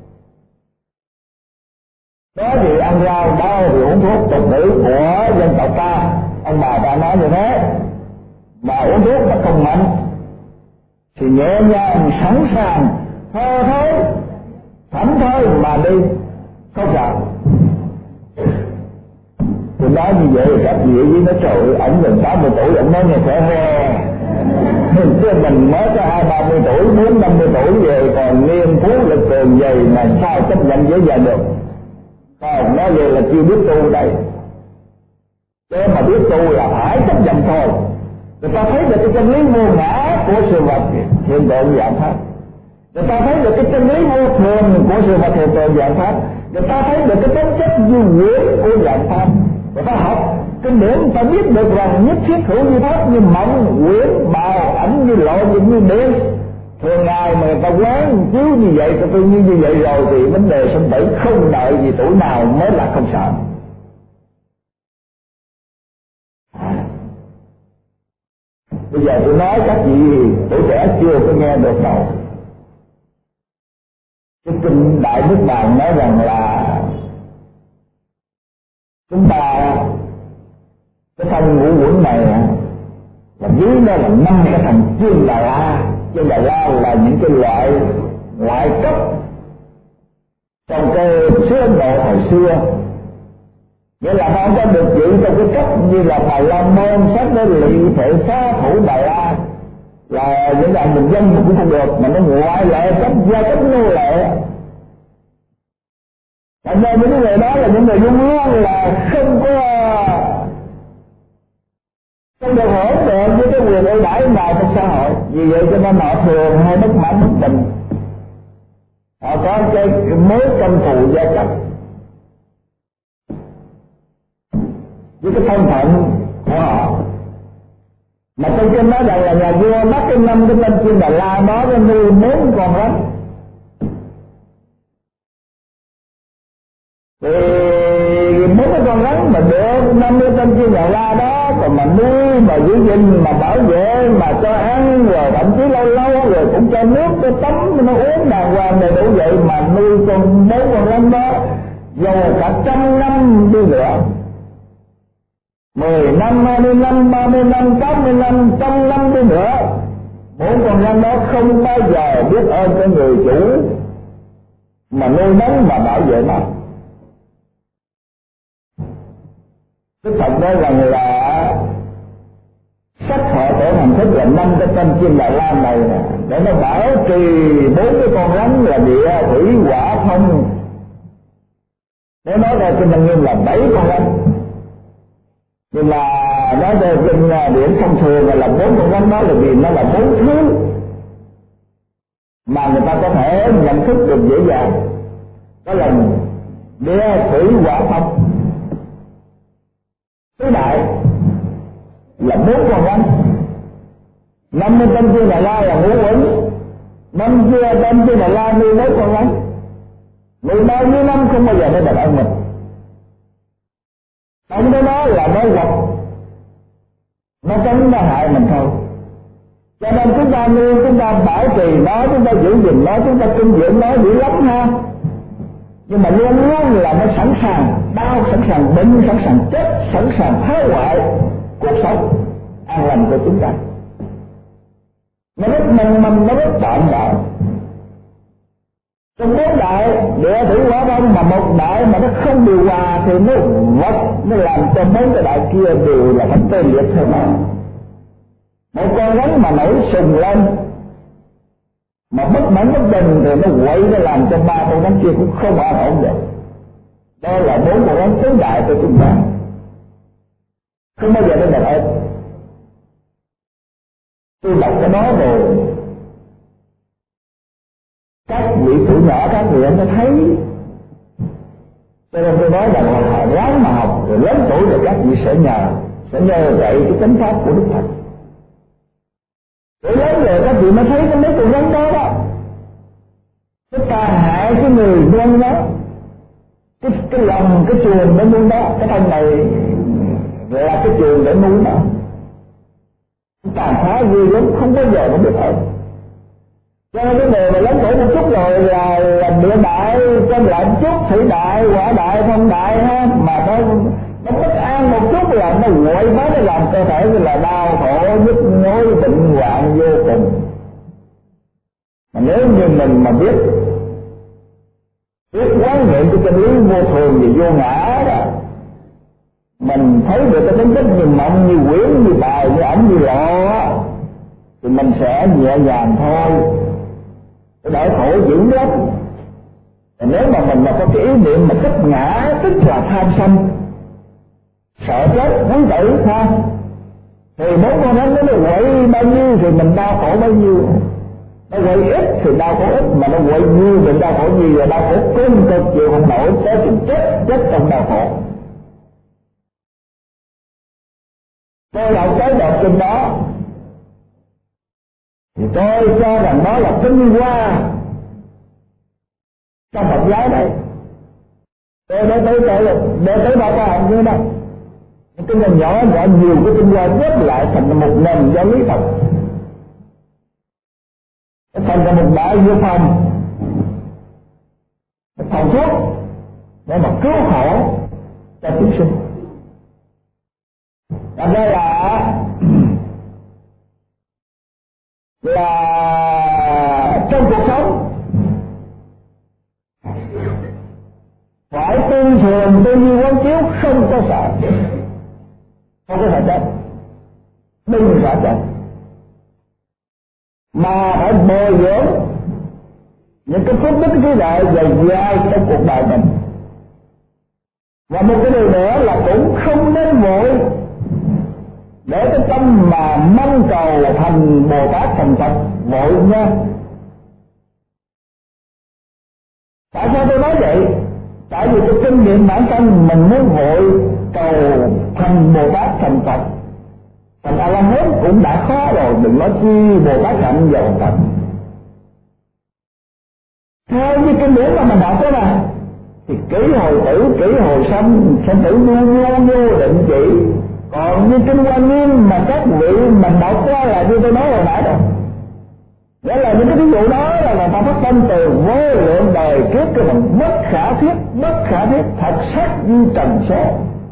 Đó thì ăn rau, đau thì uống thuốc, tục ngữ của dân tộc ta, ông bà ta nói như thế. Mà uống thuốc mà không mạnh thì nhẹ nhàng, sẵn sàng, thơ thôi, thảnh thôi mà đi, không sợ. Tôi nói như vậy các vị với nó trời ơi, ổng gần tám mươi tuổi, ổng nói nghe khỏe he. Chứ mình mới có hai ba mươi tuổi, bốn năm mươi tuổi về còn niên phú lực cường dày mà sao chấp nhận dễ dàng được. Còn nói về là chưa biết tu đây. Chứ mà biết tu là phải chấp nhận thôi. Người ta thấy được cái chân lý vô ngã của sự vật hiện tượng dạng pháp. Người ta thấy được cái chân lý vô thường của sự vật hiện tượng dạng pháp. Người ta thấy được cái tính chất duy quyển của dạng pháp. Người ta học kinh điển, người ta biết được rằng nhất thiết hữu như pháp, như mộng, quyển, bào, ảnh, như lộ, như như điện. Thường ngày mà người ta quán chiếu như vậy, ta tư như vậy rồi thì vấn đề sinh tử không đợi gì tuổi nào mới là không sợ. Bây giờ tôi nói các vị tuổi trẻ chưa có nghe được đâu. Cái kinh Đại Đức Bàn nói rằng là chúng ta cái thân ngũ quẩn này là dưới đó là năm cái thành chuyên Đà La. Chuyên Đà La là những cái loại loại cấp trong cái xứ Ấn Độ hồi xưa, nghĩa là nó có được giữ trong cái cấp như là Bà La Môn, Sát Đế Lị, Phệ Xá, Thủ Đà La, là những loại bình dân mà cũng không được, mà nó ngoại lệ cấp gia cấp nô lệ. Thành ra những người đó là những người luôn luôn là không có không được hưởng được với cái quyền ưu đãi nào trong xã hội. Vì vậy cho nên họ thường hay bất mãn bất bình, họ có cái mối căm thù gia cấp với cái thân phận của họ. Mà trong kinh nói rằng là nhà vua bắt cái năm cái tên Chuyên Đà La đó nó nuôi bốn con rắn, tâm chuyên nhà la đó, còn mà nuôi mà giữ gìn mà bảo vệ mà cho ăn, rồi thậm chí lâu lâu rồi cũng cho nước cho tắm nó uống đàng hoàng đầy đủ, vậy mà nuôi con bốn con rắn đó dầu cả trăm năm đi nữa, mười năm, hai mươi năm, ba mươi năm, tám mươi năm, trăm năm đi nữa, bốn con rắn đó không bao giờ biết ơn cái người chủ mà nuôi nấng mà bảo vệ nó. Đức Phật nói rằng là sắc họ tổ hành thức là năm cái tâm chim Đà La này nè, để nó bảo trì bốn cái con rắn là địa thủy hỏa phong. Nếu nói ra trên Lăng Nghiêm là bảy con rắn, nhưng mà nói về trên điển thông thường là bốn con rắn đó là vì nó là bốn thứ mà người ta có thể nhận thức được dễ dàng. Đó là địa thủy hỏa phong. Tứ đại là bốn con rắn, năm mươi tâm chuyên Đà La là ngũ uẩn, năm chia tâm chuyên Đà La nuôi mấy con rắn, nuôi bao nhiêu năm không bao giờ nó đạt ăn mình. Ông đó nó là nó vật, nó tránh nó hại mình thôi. Cho nên chúng ta nuôi, chúng ta bảo trì nó, chúng ta giữ gìn nó, chúng ta kinh dưỡng nó dữ lắm ha. Nhưng mà luôn luôn là nó sẵn sàng đau, sẵn sàng bệnh, sẵn sàng chết, sẵn sàng phá hoại cuộc sống an lành của chúng ta. Nó rất manh manh, nó rất tạm bạo. Trong bốn đại địa thủy hỏa phong mà một đại mà nó không điều hòa thì nó vật, nó làm cho bốn cái đại kia đều là phải tê liệt thôi mà. Một con rắn mà nổi sùng lên mà bất mãn bất bình thì nó quậy, nó làm cho ba con rắn kia cũng không an ổn được. Đó là bốn con rắn tứ đại của chúng ta, không bao giờ nó được ơn. Tôi đọc cái đó rồi các vị tuổi nhỏ các vị nó thấy, cho nên tôi nói rằng là ráng mà học, rồi lớn tuổi rồi các vị sẽ nhờ sẽ nhờ dạy cái chánh pháp của Đức Phật. Để lớn rồi các vị mới thấy cái mấy con rắn đó đó, cái tà hại cái người nuôi đó, cái cái lòng cái chuồng để nuôi đó, cái thân này là cái chuồng để nuôi nó, tàn phá ghê lắm, không bao giờ nó biết ơn. Cho nên cái người mà lớn tuổi một chút rồi là, là địa đại, trong lại một chút thủy đại, hỏa đại, phong đại ha, mà nó nó bất an một chút là nó quậy quá, nó làm cơ thể như là đau khổ, nhức nhối, bệnh hoạn vô cùng. Mà nếu như mình mà biết biết quán niệm cái chân lý vô thường và vô ngã đó, mình thấy được cái tính chất như mộng, như quyển, như bài, như ẩm, như lọ, thì mình sẽ nhẹ nhàng thôi. Cái đỡ khổ dữ lắm. Nếu mà mình mà có cái ý niệm mà thích ngã, tức là tham sân, sợ chết, muốn tử ha, thì bốn con rắn nó quậy bao nhiêu thì mình đau khổ bao nhiêu. Nó quậy ít thì đau khổ ít, mà nó quậy nhiều thì đau khổ nhiều, và đau khổ cơn cực chịu không nổi, tới chừng chết, chết trong đau khổ. Tôi đọc cái đợt trên đó thì tôi cho rằng nó là tinh hoa trong Phật giáo đây. Tôi nói tới tới để tới bao ta hành như đó, cái nhỏ nhỏ nhỏ nhiều cái tinh hoa ghép lại thành một nền giáo lý Phật, thành ra một đại vô phòng, một phòng thuốc để mà cứu khổ cho chúng sinh. Thành ra là là trong cuộc sống phải tương thường tư duy quán chiếu, không có sợ, không có sợ chết, đừng sợ chết, mà phải bồi dưỡng những cái phước đức trí đại dày dai trong cuộc đời mình. Và một cái điều nữa là cũng không nên vội để cái tâm mà mong cầu thành Bồ Tát thành Phật vội nha. Tại sao tôi nói vậy? Tại vì cái kinh nghiệm bản thân mình muốn vội cầu thành Bồ Tát thành Phật, thành A La Hán cũng đã khó rồi, đừng nói chi Bồ Tát hạnh vào Phật. Theo như kinh điển mà mình đọc đó mà, thì kỹ hồi tử, kỹ hồi sanh, sanh tử vô vô vô định chỉ, Còn như kinh Hoa Nghiêm mà các vị mình đọc qua là như tôi nói hồi nãy rồi, nghĩa là những cái ví dụ đó là người ta phát tâm từ vô lượng đời trước cái phần bất khả thiết, bất khả thiết thật sắc như trần số,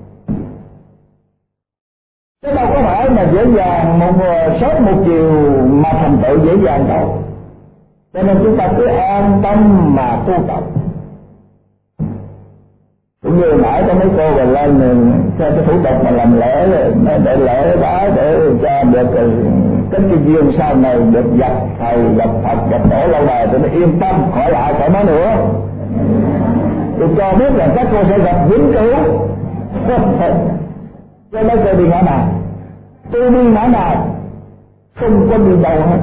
chứ đâu có phải là dễ dàng một sớm một chiều mà thành tựu dễ dàng đâu. Cho nên chúng ta cứ an tâm mà tu tập. Cũng như nãy có mấy cô về lên theo cái thủ tục mà làm lễ để lễ đó để cho được cái cái duyên sau này được gặp thầy, gặp Phật, gặp tổ lâu đời thì nó yên tâm khỏi lại khỏi nói nữa. Tôi cho biết là các cô sẽ gặp vĩnh cửu. Cho nên tôi đi ngã nào, tôi đi ngã nào không có đi đâu hết.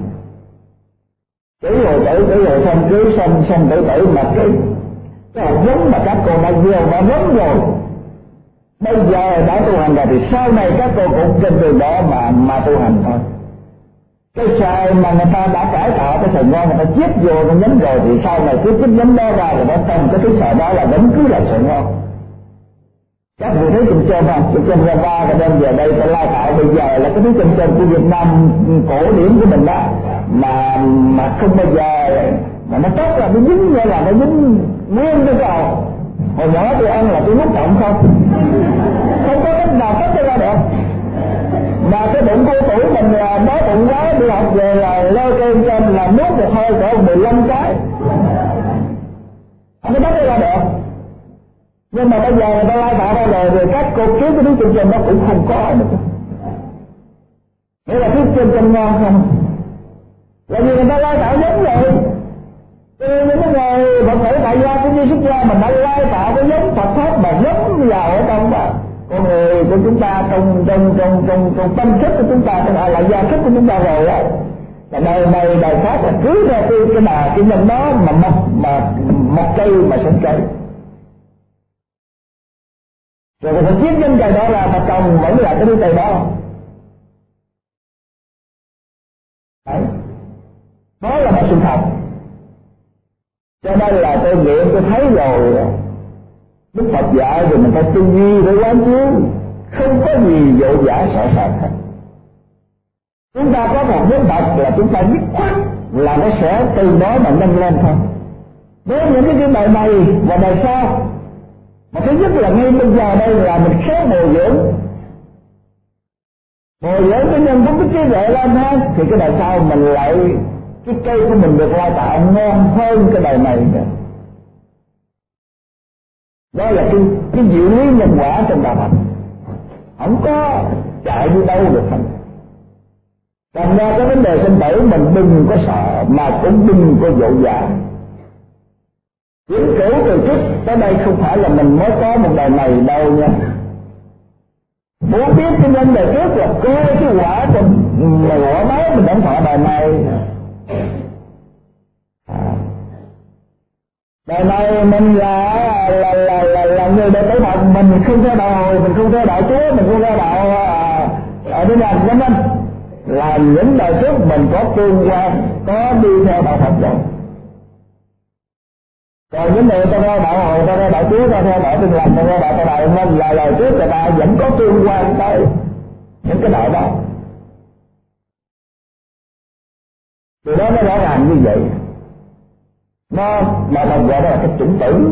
Tử rồi tử, tử rồi xong cưới xong xong tử tử mà cái cái hạt giống mà các cô đã gieo đã lớn rồi, bây giờ đã tu hành rồi thì sau này các cô cũng trên đường đó mà mà tu hành thôi. Cái sai mà người ta đã cải tạo cái sợi ngon, người ta chiết vô nó nhánh rồi thì sau này cứ chiết nhánh đó ra rồi nó trong cái thứ sợi đó là vẫn cứ là sợi ngon. Các vị thấy chùm chôm không? Chùm chôm ra ba và đem về đây ta lai tạo bây giờ là cái thứ chùm chôm của Việt Nam cổ điển của mình đó, mà mà không bao giờ mà nó tốt là nó dính như là nó dính nguyên cái cầu. Hồi nhỏ tôi ăn là tôi nuốt trọng không, không có cách nào cắt ra được. Mà cái bụng cô tuổi mình là đói bụng quá, đi học về là leo cơm trên là nuốt một hơi cỡ mười lăm cái, không có cắt ra được. Nhưng mà bây giờ người ta lai tạo ra rồi, rồi các cô kiếm cái thứ chân chân đó cũng không có nữa. Nghĩa là thứ chân chân ngon không? Là vì người ta lai tạo giống rồi. Cho nên những cái người Phật tử tại gia cũng như xuất gia mình đã lai tạo cái giống Phật pháp mà giống vào ở trong đó. Con người của chúng ta trong trong trong trong trong tâm thức của chúng ta, trong là gia thức của chúng ta rồi á. Là đời này đời khác là cứ theo cái cái đà cái nhân đó mà mọc mà mọc cây mà sinh cây. Rồi cái chiếc nhân cây đó là mà trồng vẫn là cái thứ cây đó. Đấy. Đó là một sự thật. Cho nên là tôi nghiệm tôi thấy rồi, Đức Phật dạy rồi mình phải tư duy để quán chiếu, không có gì dội dã sợ sệt hết. Chúng ta có một nhân vật là chúng ta biết khoát là nó sẽ từ đó mà nâng lên thôi. Với những cái chuyện đời này và đời sau, mà thứ nhất là ngay bây giờ đây là mình khéo bồi dưỡng, bồi dưỡng cái nhân có cái trí tuệ lên ha, thì cái đời sau mình lại cái cây của mình được lai tạo ngon hơn cái đời này nữa. Đó là cái cái diệu lý nhân quả trong đạo Phật, không có chạy đi đâu được hết. Thành ra cái vấn đề sinh tử mình đừng có sợ mà cũng đừng có dội dã. Vĩnh cửu từ trước tới đây không phải là mình mới có một đời này đâu nha. Muốn biết cái nhân đời trước là coi cái quả trong quả báo mình đóng thọ đời này. Đời này mình là là là là, là người đệ tử Phật, mình không theo đạo Hồi, mình không theo đạo Chúa, mình không theo đạo ở bên nhà của mình. Là những đời trước mình có tương quan, có đi theo đạo Phật rồi. Còn những người ta theo đạo Hồi, ta theo đạo Chúa, ta theo đạo Tin Lành, ta theo đạo ta đạo mình là lời trước người ta vẫn có tương quan tới những cái đạo đó. Từ đó nó rõ ràng như vậy. Nó mà mình gọi đó là cái chủng tử.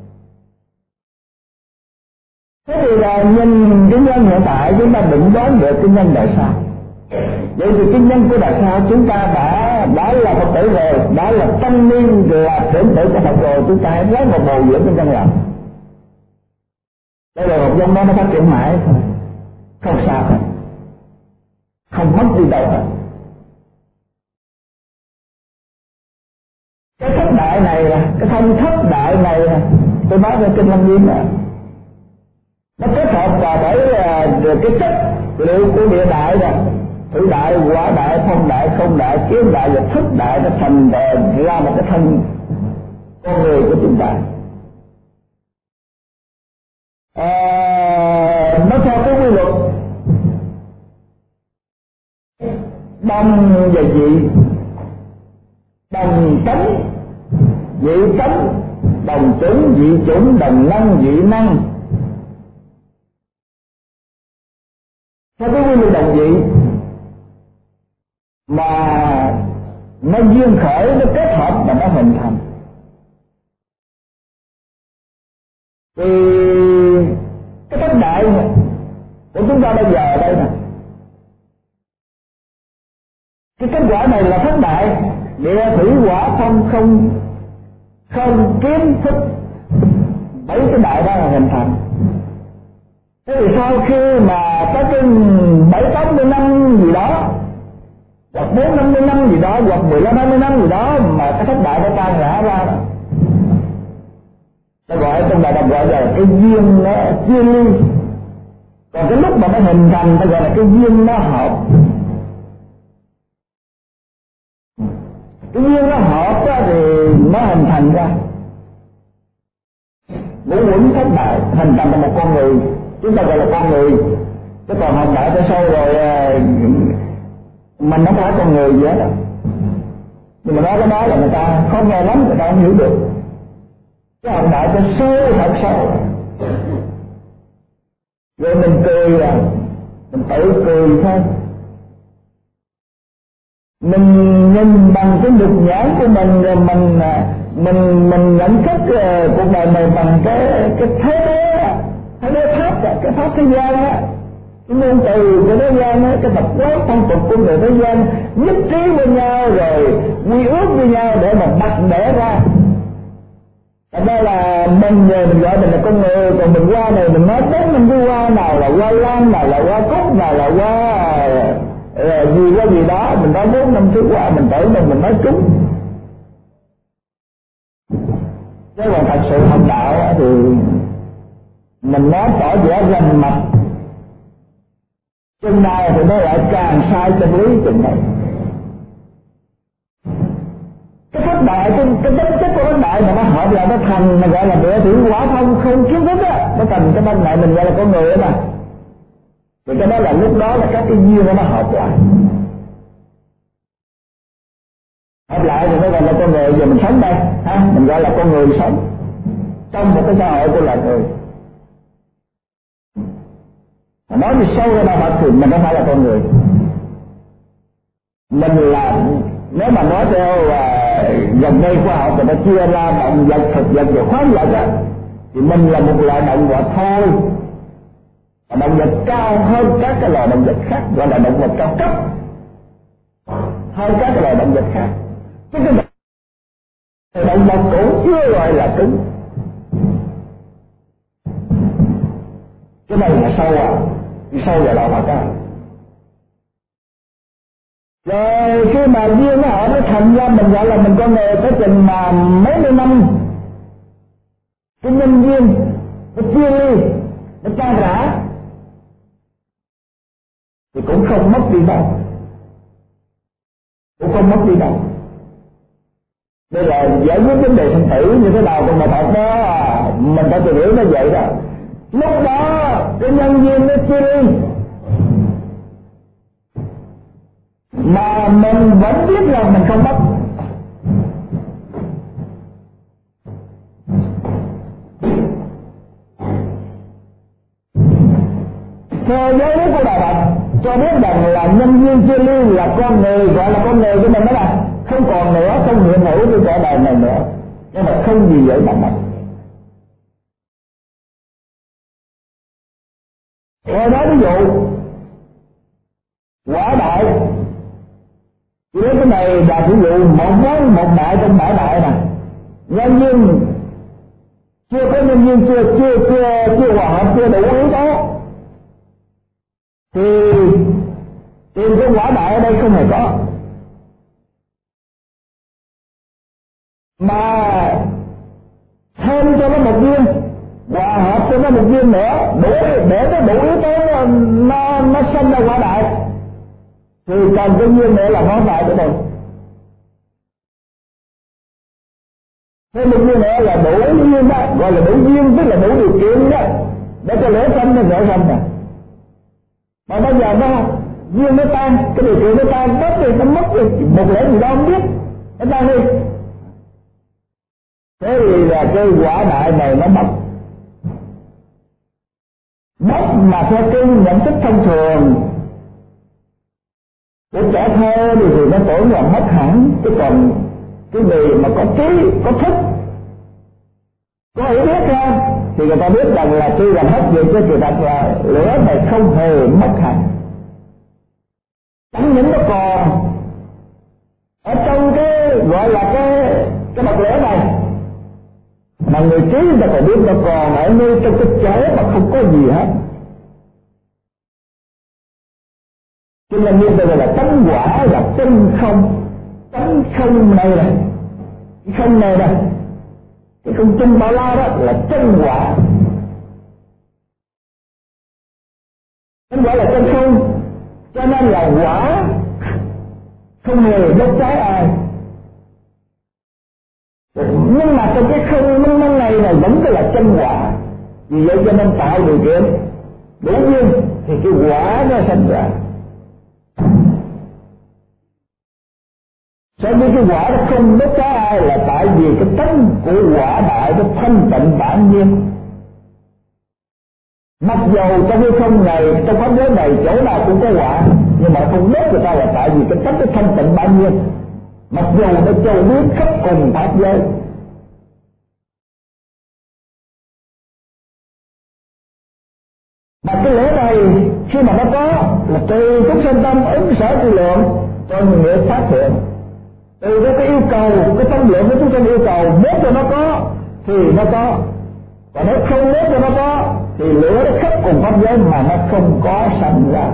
Thế thì là nhìn cái nhân hiện tại chúng ta định đoán được cái nhân đời sau. Vậy thì cái nhân của đời sau chúng ta đã đã là Phật tử rồi, đã là tâm niên là trưởng tử của Phật rồi, chúng ta hãy lấy một bồi dưỡng trong lòng. Đây là một giống đó nó phát triển mãi thôi, không sao hết, không mất đi đâu hết. Cái thất đại này là cái thông thất đại này là tôi nói về kinh Lăng Nghiêm là nó kết hợp vào bởi cái chất liệu của địa đại nè, thủy đại, quả đại, phong đại, không đại, kiến đại và thức đại, nó thành ra một cái thân con người của chúng ta. À, nó theo cái quy luật đồng và dị, đồng tánh dị tánh, đồng chủng dị chủng, đồng năng dị năng. theo cái quy luật đồng vị mà nó duyên khởi, nó kết hợp và nó hình thành. Thì cái thất đại của chúng ta bây giờ ở đây nè, cái kết quả này là thất đại địa thủy hỏa phong không không kiến thức, bảy cái đại đó là hình thành. Thế thì sau khi mà có cái bảy tám mươi năm gì đó, hoặc bốn năm mươi năm gì đó, hoặc mười lăm hai mươi năm gì đó mà cái thất đại nó tan rã ra đó, ta gọi trong đại đồng gọi là cái duyên nó chia ly. Còn cái lúc mà nó hình thành ta gọi là cái duyên nó hợp. Cái duyên nó hợp đó thì nó hình thành ra ngũ uẩn thất đại, hình thành ra một con người, chúng ta gọi là con người. Chứ còn học đại tới sâu rồi mình không phải con người gì hết. Nhưng mà nói cái đó là người ta khó nghe lắm, người ta không hiểu được. Cái học đại cho sâu thật sâu. Rồi mình cười à, mình tự cười thôi. Mình nhìn bằng cái nhục nhãn của mình, rồi mình mình mình nhận thức cuộc đời này bằng cái cái thế đế, thế đế pháp, cái pháp thế gian á, cái ngôn từ của thế gian á, cái tập quán phong tục của người thế gian nhất trí với nhau rồi quy ước với nhau để mà đặt đẻ ra. Ở đây là mình về mình gọi mình là con người, còn mình qua này mình nói đến mình cái qua nào là qua lan, nào là qua cúc, nào là qua uh, gì qua gì đó, mình nói bốn năm thứ qua mình tưởng mình mình nói trúng. Chứ còn thật sự học đạo thì mình nói tỏ vẻ rành mạch, chừng nào thì nó lại càng sai chân lý chừng này. Cái thất đại, cái cái tính chất của thất đại mà nó hợp lại nó thành, nó gọi là địa thủy hỏa phong không kiến thức á, nó thành cái bên này mình gọi là con người á mà. Thì cái đó là lúc đó là các cái duyên nó hợp lại, hợp lại thì nó gọi là con người. Giờ mình sống đây ha, mình gọi là con người sống trong một cái xã hội của loài người. Mà nói đi sâu ra đạo Phật thì mình không phải là con người, mình là, nếu mà nói theo uh, gần đây khoa học người ta chia ra động vật, thực vật và khoáng vật á, thì mình là một loại động vật thôi. Và động vật cao hơn các cái loài động vật khác, gọi là động vật cao cấp hơn các cái loài động vật khác. Chứ cái động vật cũng chưa gọi là cứng. Cái này là sâu à, đi sâu vào đạo Phật á. Rồi khi mà duyên nó họ nó thành ra mình gọi là mình con người, tới chừng mà mấy mươi năm cái nhân duyên nó chia ly, nó tan rã thì cũng không mất đi đâu, cũng không mất đi đâu. Đây là giải quyết vấn đề sinh tử như thế nào trong đạo Phật đó, mình phải tìm hiểu nó vậy đó. Lúc đó cái nhân duyên nó chia ly mà mình vẫn biết rằng mình không mất. Theo giáo lý của Đạo Phật cho biết rằng là nhân duyên chia ly là con người, gọi là con người của mình đó là không còn nữa, không hiện hữu với cõi đời này nữa, nhưng mà không gì vậy bằng mình. Rồi nói ví dụ quả đại, chỉ đến cái này là ví dụ một món một đại trong bảy đại nè, nhân duyên chưa có nhân duyên chưa chưa chưa chưa hòa hợp, chưa đủ yếu tố thì tìm cái quả đại ở đây không hề có, mà thêm cho nó một duyên, hòa hợp cho nó một duyên nữa, đủ để nó đủ yếu tố nó nó, nó sinh ra quả đại thì còn cái duyên nữa là món đại của mình. Thêm một duyên nữa là đủ duyên đó, gọi là đủ duyên, tức là đủ điều kiện đó để cho lễ sanh nó lễ sanh này. Mà bây giờ nó duyên nó tan, cái điều kiện nó tan, mất thì nó mất thì một lễ gì đó không biết, nó tan đi. Thế thì là cái quả đại này nó mất. mất mà theo cái nhận thức thông thường của trẻ thơ thì, thì nó tưởng là mất hẳn, chứ còn cái người mà có trí, có thức, có hiểu biết ra thì người ta biết rằng là tuy là mất gì chứ kỳ thật là lửa này không hề mất hẳn. Chẳng những nó còn ở trong cái gọi là cái cái bậc lửa này, mà người trí người ta phải biết nó còn ở nơi trong cái chỗ mà không có gì hết. cho nên như vậy là tánh quả là chân không. Tánh không này này, cái không này này, cái không chân bao la đó là chân quả. Tánh quả là chân không, cho nên là quả không hề đốt cháy ai. Nhưng mà trong cái không minh mông này này vẫn cứ là chân quả. Vì vậy cho nên tạo điều kiện đủ nhiên thì cái quả nó sinh ra. Sở dĩ cái quả nó không đốt cháy ai là tại vì cái tánh của quả đại nó thanh tịnh bản nhiên. Mặc dù trong cái không này, trong pháp giới này chỗ nào cũng có quả, nhưng mà không đốt người ta là tại vì cái tánh nó thanh tịnh bản nhiên. Mặc dù nó châu biết khắp cùng pháp giới. Mà cái lửa này khi mà nó có là từ chúng sinh tâm ứng sở tư lượng cho người nghiệp phát hiện. Từ cái, cái yêu cầu, cái tâm lượng của chúng sinh yêu cầu nếu cho nó có thì nó có, còn nếu không nếu cho nó có thì lửa nó khắp cùng pháp giới mà nó không có sanh ra.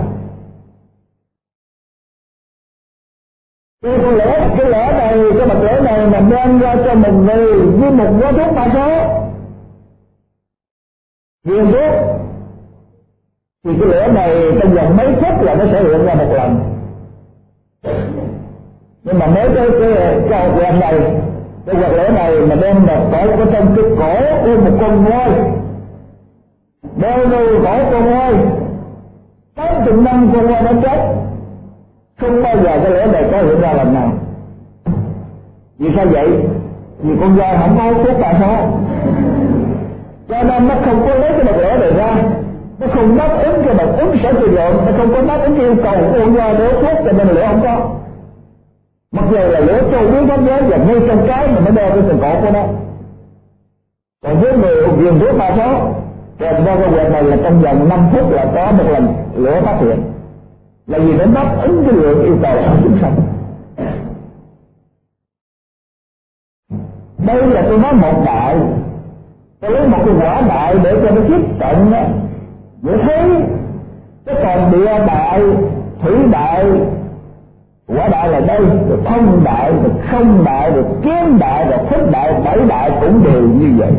Cái lửa, cái lửa này, cái bậc lửa này mà đem ra cho một người như một gói thuốc ba số viên thuốc thì cái lửa này trong vòng mấy phút là nó sẽ hiện ra một lần. Nhưng mà nếu cái cái cái hộp quẹt này, cái quẹt lửa này mà đem đặt cổ ở trong cái cổ của một con voi, đeo vô cổ con voi, tám chục năm con voi nó chết, không bao giờ cái lửa này có hiện ra lần nào. Vì sao vậy? Vì con voi không có thuốc bà số, cho nên nó không có lấy cái bậc lửa này ra, nó không đáp ứng cái bậc ứng sở tư lượng, nó không có đáp ứng cái yêu cầu của con voi để thuốc, cho nên lửa không có. Mặc dù là lửa châu biến pháp giới và ngay trong cái mà nó đeo cái phần cổ của nó. Còn với người viền thuốc ba số kèm theo cái quẹt này là trong vòng năm phút là có một lần lửa phát hiện, là vì nó đáp ứng cái lượng yêu cầu của chúng sanh. Đây là tôi nói một đại, tôi lấy một cái quả đại để cho nó tiếp cận đó, dễ thấy. Cái còn địa đại, thủy đại, quả đại là đây, rồi thông đại, rồi không đại, rồi kiến đại, rồi thức đại, bảy đại cũng đều như vậy.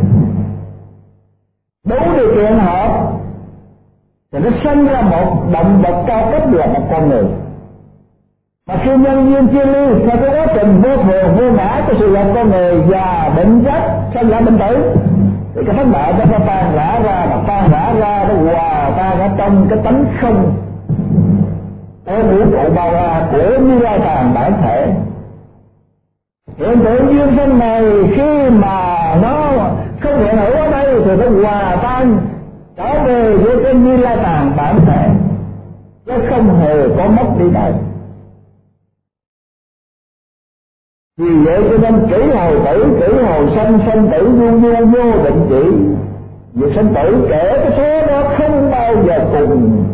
Đủ điều kiện hợp thì nó sinh ra một động vật cao cấp là một con người. Mà khi nhân duyên chia ly theo cái quá trình vô thường vô ngã của sự lập con người và bệnh chết sinh ra bệnh tử thì cái thất bại nó tan rã ra, mà tan rã ra nó hòa tan ở trong cái tánh không ở vũ trụ bao la của Như Lai Tạng bản thể. Hiện tượng duyên sinh này khi mà nó không hiện hữu ở đây thì nó hòa tan trở về với cái Như Lai Tạng bản thể, chứ không hề có mất đi đâu. Vì vậy cho nên kỷ hồi tử, kỷ hồi sanh, sanh tử vô vô vô định chỉ. Việc sanh tử kể cái số đó không bao giờ cùng.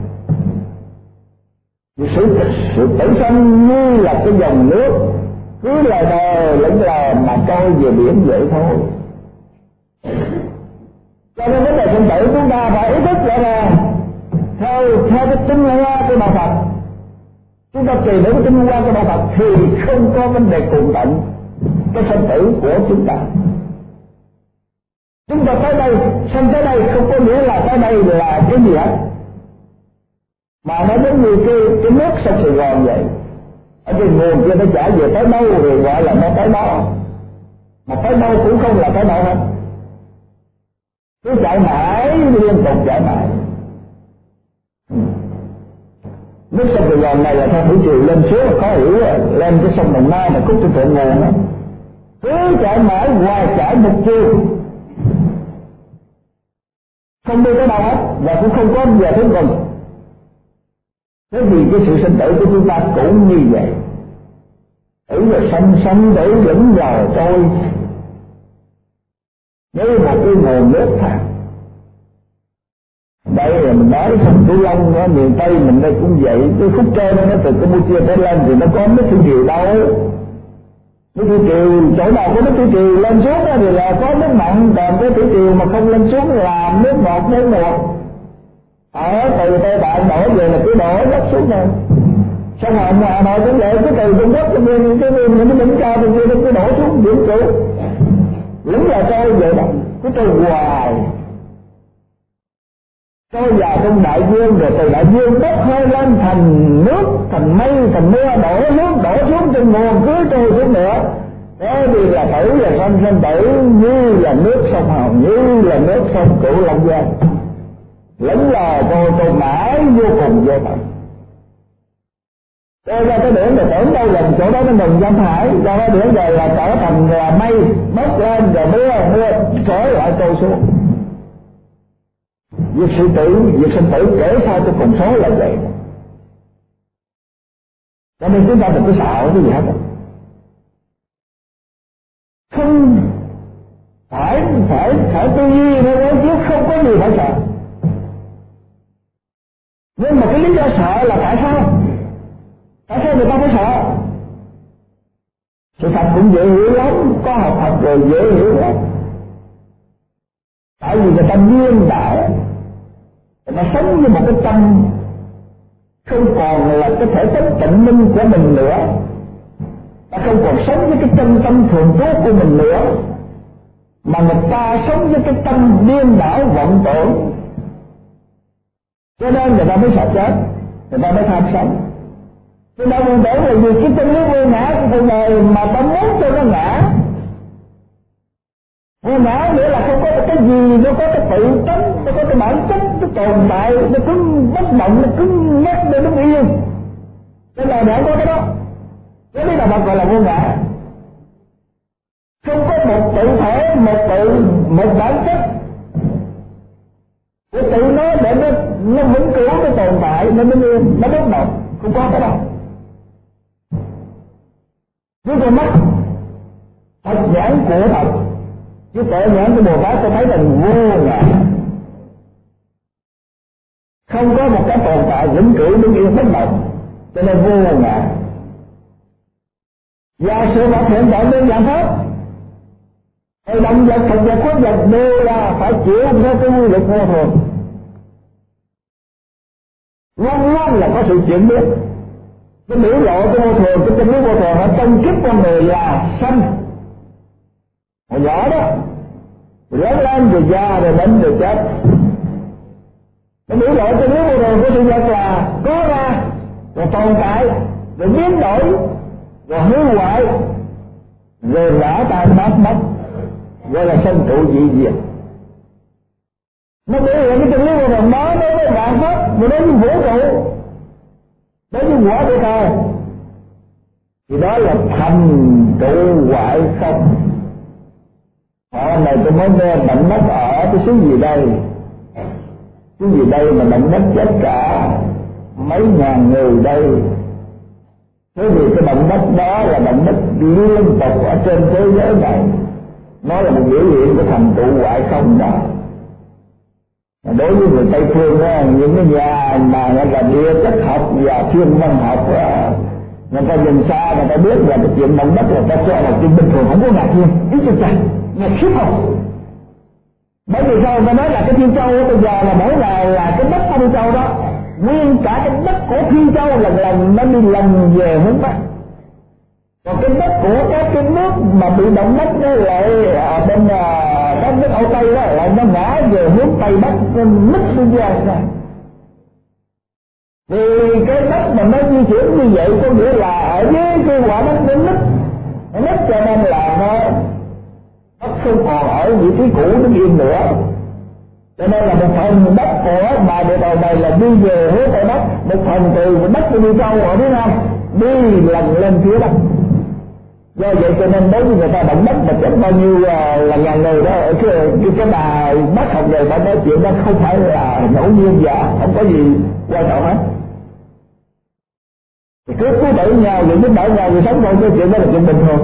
Vì sự, sự tử sanh như là cái dòng nước cứ là đờ lẫn lờ mà trôi về biển vậy thôi. Cho nên vấn đề sanh tử chúng ta phải ý thức lại là theo theo cái tinh hoa của đạo Phật. Chúng ta tìm đến cái tinh hoa của đạo Phật thì không có vấn đề cùng tận cái sanh tử của chúng ta. Chúng ta tới đây, sanh tới đây không có nghĩa là tới đây là cái gì hết, mà nó giống như cái, cái nước sông Sài Gòn vậy. Ở cái nguồn kia nó chảy về tới đâu thì gọi là nó tới đó, mà tới đâu cũng không là tới đâu hết, cứ chạy mãi liên tục chạy mãi. Nước sông Sài Gòn này là theo thủy triều lên xuống là khó hiểu, lên cái sông Đồng Nai mà cút trên thượng nguồn đó, cứ chạy mãi hoài chạy một chiều, không đi tới đâu hết và cũng không có giờ cuối cùng. Thế vì cái sự sinh tử của chúng ta cũng như vậy, tử rồi sanh, sanh tử vẫn vào trôi với một cái nguồn nước thẳng. Đây là mình nói sông Cửu Long ở miền Tây mình đây cũng vậy, cái khúc trên nó từ Campuchia trở lên thì nó có nước thủy triều đâu. Nước thủy triều chỗ nào có nước thủy triều lên xuống đó thì là có nước mặn, còn cái thủy triều mà không lên xuống là nước ngọt bốn mùa. Ở từ Tây Bạn đổ về là cứ đổ đất xuống này. Xong rồi ngoài Hà Nội cũng vậy, cứ từ Trung Quốc cái nguyên cái nguyên những cái đỉnh cao bên kia nó cứ đổ xuống biển cũ. Lúng là trôi vậy đó, cứ trôi hoài. Trôi vào trong đại dương rồi từ đại dương bốc hơi lên thành nước, thành mây, thành mưa, đổ xuống, đổ xuống trên nguồn cứ trôi xuống nữa. Thế thì là tử là sanh, sanh tử như là nước sông Hồng, như là nước sông Cửu Long Giang. Lẫn lò trôi trôi mãi vô cùng vô tận. Tôi ra cái điểm là tưởng đâu gần chỗ đó nó ngừng giam hải, ra cái điểm rồi là trở thành là mây, bốc lên rồi mưa, mưa, trở lại trôi xuống. Việc sự tử, việc sinh tử kể sao cho cùng số là vậy. Cho nên chúng ta đừng có sợ cái gì hết. Không phải phải phải tư duy thôi chứ không có gì phải sợ. Nhưng mà cái lý do sợ là tại sao? Tại sao người ta phải sợ? Sự thật cũng dễ hiểu lắm, có học học rồi dễ hiểu lắm. Tại vì người ta điên đảo, người ta sống như một cái tâm không còn là cái thể chất tịnh minh của mình nữa, ta không còn sống với cái chân tâm thường trú của mình nữa, mà người ta sống với cái tâm điên đảo vọng tưởng. Cho nên người ta mới sợ chết, người ta mới tham sống. Cho nên vọng tưởng là vì cái chân lý vô ngã của cuộc đời mà ta muốn cho nó ngã. Vô ngã nghĩa là không có cái gì, nó có cái tự tánh, nó có cái bản chất, nó tồn tại, nó cứng bất động, nó cứng nhắc, nó đứng yên. Cái đời này không có cái đó. Cái đó là bạn gọi là vô ngã. Không có một tự thể, một tự, một bản chất của tự nó để nó nó vĩnh cửu, nó tồn tại, nó đứng yên, nó bất động, không có cái đó. Với con mắt thật nhãn của thật, chứ tuệ nhãn của Bồ Tát tôi thấy là vô ngã, không có một cái tồn tại vĩnh cửu đứng yên bất động, cho nên vô ngã. Và sự vật hiện tại đơn giản pháp, thì động vật, thực vật, khoáng vật đều là phải chịu theo cái quy luật vô thường, luôn luôn là có sự chuyển biến. Cái biểu lộ của vô thường, cái chân lý vô thường ở trong kiếp con người là sanh. Hồi nhỏ đó, rồi lớn lên, rồi già, rồi bệnh, rồi chết. Cái biểu lộ chân lý vô thường của sự vật là có ra, rồi tồn tại, rồi biến đổi, rồi hư hoại, rồi rã tan nát mất, gọi là sanh trụ dị diệt. Nó biểu hiện cái chân lý vô thường đó đối với vạn pháp, rồi đối với vũ trụ, đối với quả của ta, thì đó là thành trụ hoại không. Họ này tôi mới nghe động đất ở cái xứ gì đây, xứ gì đây mà động đất chết cả mấy ngàn người đây. Thế vì cái động đất đó là động đất liên tục ở trên thế giới này, nó là một biểu hiện của thành trụ hoại không đó. Đối với người Tây phương á, những cái nhà mà người ta địa chất học và thiên văn học, người ta nhìn xa người ta biết là cái chuyện động đất là ta cho là chuyện bình thường, không có ngạc nhiên, ít cho chặt, ngạc khiếp không? Bởi vì sao ta nói là cái Thiên Châu bây giờ là mỗi ngày là cái đất của Thiên Châu đó, nguyên cả cái đất của Thiên Châu lần lần nó đi lần về hướng Bắc. Còn cái đất của các cái nước mà bị động đất nó lại ở bên các nước Âu Tây đó lại nó ngã về hướng Tây Bắc, nó nứt đi ra ra. Thì cái đất mà nó di chuyển như vậy có nghĩa là ở dưới cái quả đất nó nứt, nó nứt cho nên là nó nó không còn ở vị trí cũ nó yên nữa. Cho nên là một phần đất của bà địa cầu này là đi về hướng Tây Bắc, một phần từ đất của Đi Châu ở phía Nam đi lần lên phía Bắc. Do vậy cho nên đối với người ta động đất mà chết bao nhiêu là ngàn người đó, cái cái, cái bà bác học người ta nói chuyện đó không phải là ngẫu nhiên giả, không có gì quan trọng hết. Thì cứ cứu đỡ nhau, rồi giúp đỡ nhau, rồi sống thôi, cái chuyện đó là chuyện bình thường.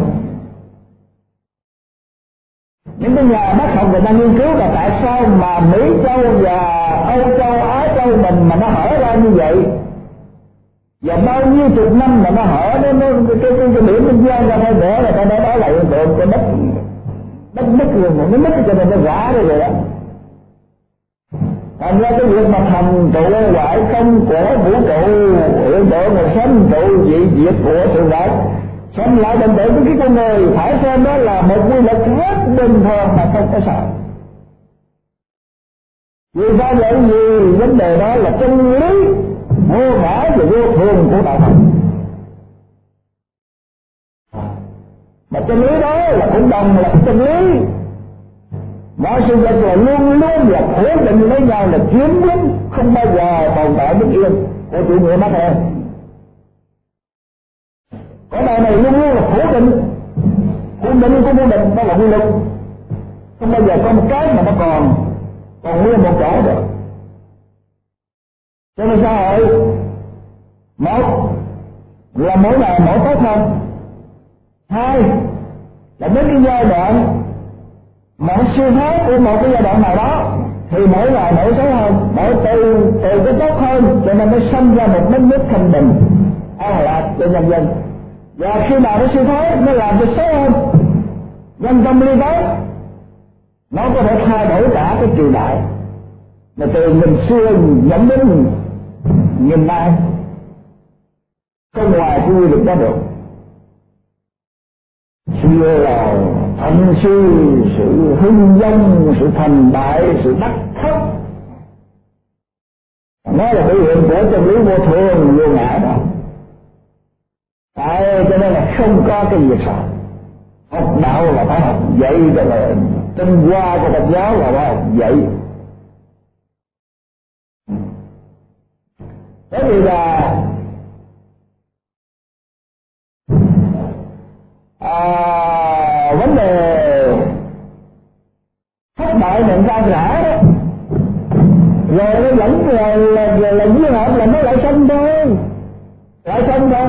Những cái nhà bác học người ta nghiên cứu là tại sao mà Mỹ Châu và Âu Châu, Á Châu mình mà nó hở ra như vậy, và bao nhiêu chục năm mà nó hở, nó, nó cái cái cái điểm minh gian ra thôi nữa là ta nói đó là hiện tượng cái đất đất mất luôn, nó mất cho nên nó rã ra rồi đó. Thành ra cái việc mà thành tựu ngoại không của vũ trụ, hiện tượng mà sanh trụ dị diệt của sự vật, xem lại định tượng với cái con người, phải xem đó là một quy luật hết bình thường mà không có sao. Vì sao vậy? Vì vấn đề đó là chân lý vô ngã và vô thường của đạo Phật. Mà chân lý đó là cũng đồng là chân lý. Mọi sự vật là luôn luôn là khổ định với nhau, là chiếm biến, không bao giờ tồn tại bất yên của chủ nghĩa Mác Lênin. Cái đời này luôn luôn là khổ định, khổ định của vô định, đó là quy luật, không bao giờ có một cái mà nó còn còn nguyên một chỗ được. Cho nên xã hội một là mỗi ngày mỗi tốt hơn, hai là đến cái giai đoạn mỗi siêu thoát của một cái giai đoạn nào đó thì mỗi ngày mỗi xấu hơn, mỗi từ từ cái tốt hơn, cho nên nó sinh ra một đất nước thanh bình an lạc cho nhân dân. Và khi nào nó siêu thoát nó làm cho xấu hơn, nhân tâm ly tán, nó có thể thay đổi cả cái triều đại mà từ nghìn xưa dẫn đến nghìn nay, không ngoài cái quy luật đó được. Xưa là thành sư, sự hưng vong, sự thành bại, sự đắc thấp, nó là biểu hiện của chân lý vô thường vô ngã đó. Tại cho nên là không có cái việc sao học đạo là phải học dạy, rồi là tinh hoa của Phật giáo là phải học dạy. Thế thì là à, vấn đề thất bại nhận ra rã đó, rồi nó vẫn là là là, là duyên hợp là nó lại sanh thôi, lại sanh thôi.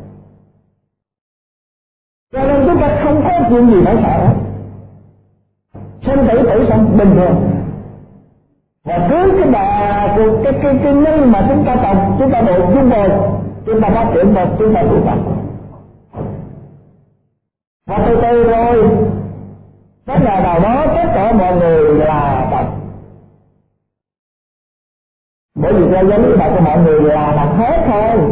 Cho nên chúng ta không có chuyện gì phải sợ hết, sanh tử tử sanh bình thường. Và cứ cái đà của cái cái cái nhân mà chúng ta tập, chúng ta độ chúng ta chúng ta phát triển và chúng ta tu tập, và từ từ rồi cái ngày nào đó tất cả mọi người là tập. Bởi vì theo giáo lý đạo của mọi người là tập hết thôi.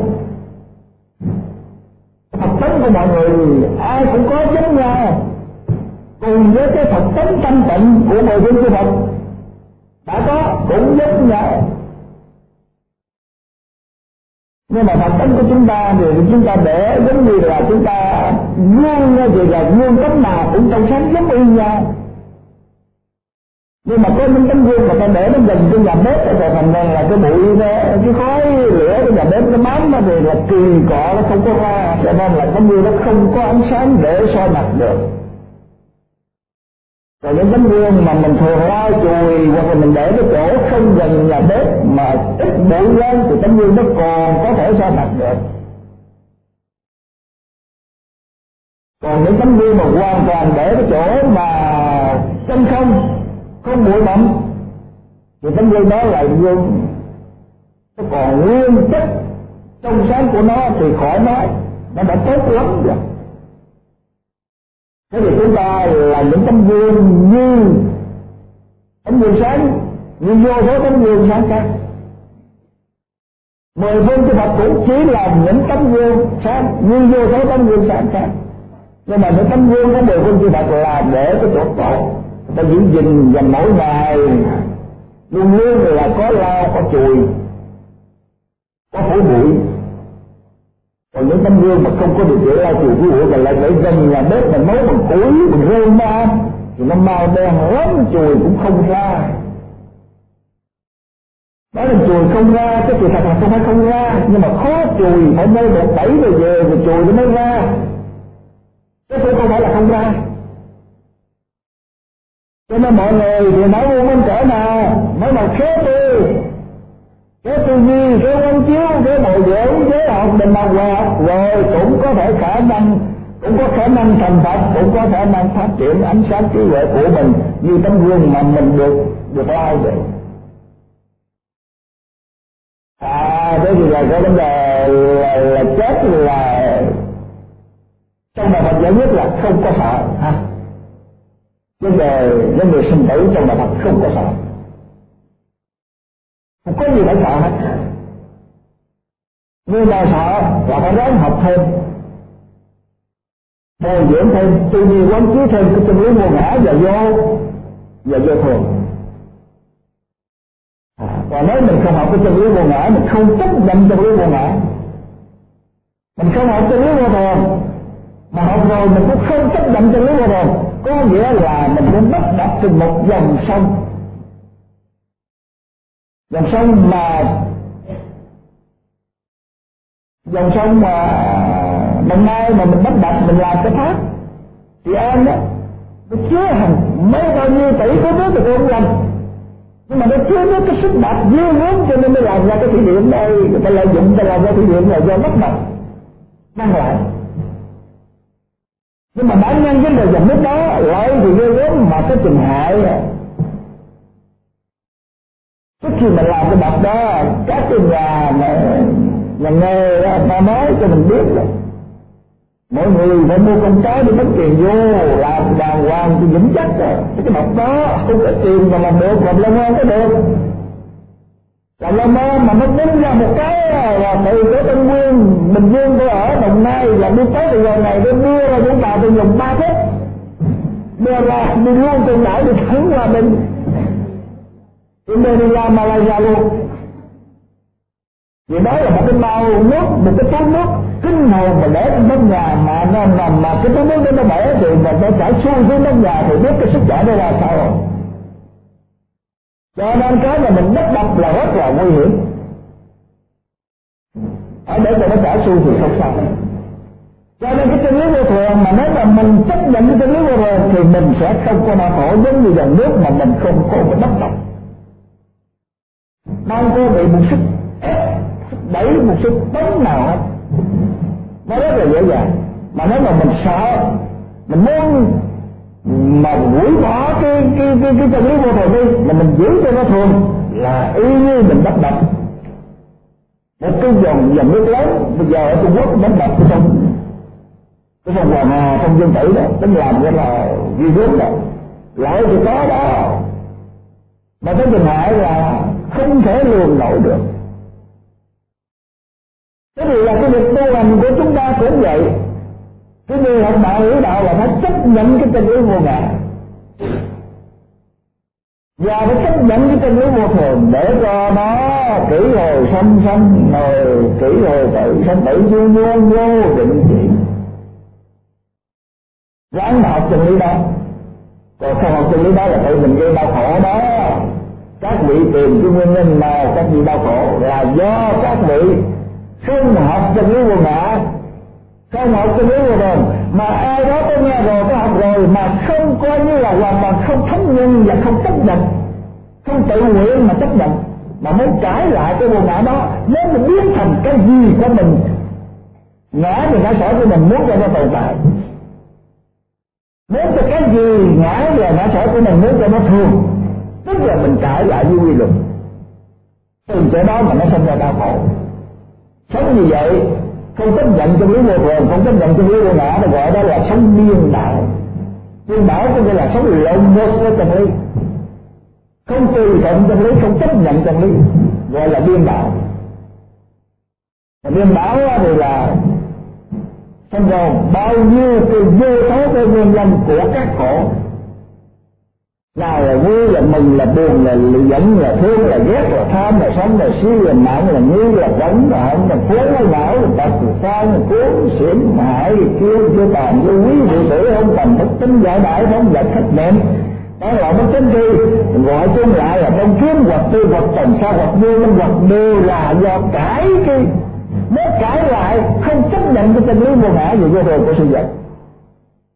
Phật tánh của mọi người ai cũng có giống nhau, cùng với cái Phật tánh thanh tịnh của mười phương chư Phật đã có cũng giống nhau. Nhưng mà Phật tánh của chúng ta thì chúng ta để giống như là chúng ta luôn như vậy, là luôn tấm nào cũng trong sáng giống y nhau. Nhưng mà có những tấm gương mà ta để nó gần cái nhà bếp rồi thành ra là cái bụi đó, cái khói lửa cái nhà bếp nó bám nó thì là kỳ cọ nó không có ra, cho nên là tấm gương nó không có ánh sáng để soi mặt được. Còn những tấm gương mà mình thường lau chùi hoặc là mình để cái chỗ không gần nhà bếp mà ít bụi lên thì tấm gương nó còn có thể soi mặt được. Còn những tấm gương mà hoàn toàn để cái chỗ mà chân không, không bụi bặm thì tấm gương đó là gương nó còn nguyên chất trong sáng của nó thì khỏi nói, nó đã tốt lắm rồi. Thế thì chúng ta là những tấm gương như tấm gương sáng, như vô số tấm gương sáng khác. Mười phương chư Phật cũng chỉ là những tấm gương sáng như vô số tấm gương sáng khác. Nhưng mà những tấm gương của mười phương chư Phật là để cái chỗ tốt, ta giữ gìn dành mỗi ngày, luôn luôn là có lau, có chùi, có phủ bụi. Còn những tấm gương mà không có điều kiện lau chùi phủ bụi mà lại để gần nhà bếp mà nấu bằng củi, bằng rơm ra thì nó mau đen lắm, chùi cũng không ra. Nói là chùi không ra, cái sự thật là không phải không ra, nhưng mà khó chùi, phải nơi một bảy rồi về rồi chùi nó mới ra. chứ không phải là không ra. Cho nên mọi người thì nói buông bên cỡ nào, nói mà khế tư, khế tư duy, khế quán chiếu, khế bồi dưỡng, khế học định học học, rồi cũng có thể khả năng, cũng có khả năng thành Phật, cũng có khả năng phát triển ánh sáng trí huệ của mình như tấm gương mà mình được được lai vậy. À, thế thì là cái vấn đề là, là chết là trong đạo Phật giải quyết là không có sợ ha. Vấn đề vấn đề sinh tử trong đạo Phật không có sợ, không có gì phải sợ hết. Người nào sợ là phải ráng học thêm, bồi dưỡng thêm, tư duy quán chiếu thêm cái chân lý vô ngã và vô và vô thường. À, còn nếu mình không học cái chân lý vô ngã, mình không chấp nhận chân lý vô ngã, mình không học chân lý vô thường, mà học rồi mình cũng không chấp nhận chân lý vô thường, có nghĩa là mình muốn bắt đặt trên một dòng sông, dòng sông mà dòng sông mà Đồng Nai mà mình bắt đặt mình làm cái thác thì an đó, nó chứa hàng mấy bao nhiêu tỷ có nước thì tôi không làm, nhưng mà nó chứa nước cái sức bạc dư lớn cho nên mới làm ra cái thủy điện đây, người ta lợi dụng ta làm ra thủy điện là do bắt đặt mang lại. Nhưng mà bản nhân vấn đề dòng nước đó lợi thì ghê gớm mà cái tình hại. Trước khi mình làm cái đập đó, các cái nhà mà nhà nghề đó, ta nói cho mình biết là mọi người phải mua con chó để mất tiền vô làm đàng hoàng thì vững chắc rồi. Cái đập đó không có tiền mà làm được, làm lâu hơn có được. Làm lâu hơn mà nó đứng ra một cái là từ cái Tân Nguyên, Bình Dương tôi ở Đồng Nai là đi tới từ giờ này tôi đưa ra Vũng Tàu tôi dùng ba phút, đưa ra đi luôn trên đảo đi thẳng qua bên Indonesia, Malaysia luôn. Vì đó là một cái bao nước, một cái túi nước kinh hồn mà để trong đất nhà mà nó nằm mà cái túi nước đó nó bể thì mà nó chảy xuôi xuống đất nhà thì biết cái sức chảy đó là sao rồi. Cho nên cái mà mình đất đập là rất là nguy hiểm. Ở để cho nó chảy xuôi thì không sao. Cho nên cái chân lý vô thường mà nếu mà mình chấp nhận cái chân lý vô thường thì mình sẽ không có đau khổ giống như dòng nước mà mình không có cái bất động. Đang có bị một sức đẩy, một sức tấn nào hết, nó rất là dễ dàng. Mà nếu mà mình sợ, mình muốn mà hủy bỏ cái cái cái cái chân lý vô thường đi, mà mình giữ cho nó thường là y như mình bắt đập một cái dòng dòng nước lớn. Bây giờ ở Trung Quốc bắt đập cái sông cái sông Hoàng Hà, sông Dương Tử đó, tính làm cái là ghi gớm đó, lỗi thì có đó, mà cái tình hại là không thể lường nổi được. Thế thì là cái việc tu hành của chúng ta cũng vậy. Cái người học đạo hiểu đạo là phải chấp nhận cái chân lý vô ngã và phải chấp nhận cái chân lý vô thường để cho nó kỹ hồi sanh sanh rồi kỹ hồi tự sanh tự vô vô vô định chỉ ráng mà học chân lý đó. Còn không học chân lý đó là tự mình gây đau khổ đó. Các vị tìm cái nguyên nhân nào các vị đau khổ là do các vị không học chân lý vô ngã, không học chân lý vô thường, mà ai đó có nghe rồi có học rồi mà không coi như là hoàn toàn không thấm nhân và không chấp nhận, không tự nguyện mà chấp nhận, mà muốn cãi lại cái vô ngã đó. Nếu mình biến thành cái gì của mình, ngã thì ngã sở của mình muốn cho nó tồn tại, nếu cho cái gì ngã và ngã sở của mình muốn cho nó thường, tức là mình cãi lại với quy luật. Từ chỗ đó mà nó sinh ra đau khổ. Sống như vậy không chấp nhận chân lý vô thường, không chấp nhận chân lý vô ngã, nó gọi đó là sống điên đảo. Điên đảo có nghĩa là sống lộn ngược với chân lý, không tùy thuận chân lý, không chấp nhận chân lý, gọi là điên đảo. Và điên đảo thì là xong rồi bao nhiêu cái vô số cái nguyên nhân của các khổ, nào là vui là mừng là buồn là giận là thương là ghét là tham là sống là si là mạng là nghi là đắng là hận là cuốn là não là tật là sai là cuốn xỉn hại là kêu chưa tàn vô quý vị tử không tầm bất tính giải đại không giải khách mệnh đó là bất tính thi gọi chung lại là đông kiếm hoặc tư hoặc tầm sao hoặc vô minh hoặc đều là do cãi cái nếu cãi lại không chấp nhận cái chân lý vô ngã về vô thường của sự vật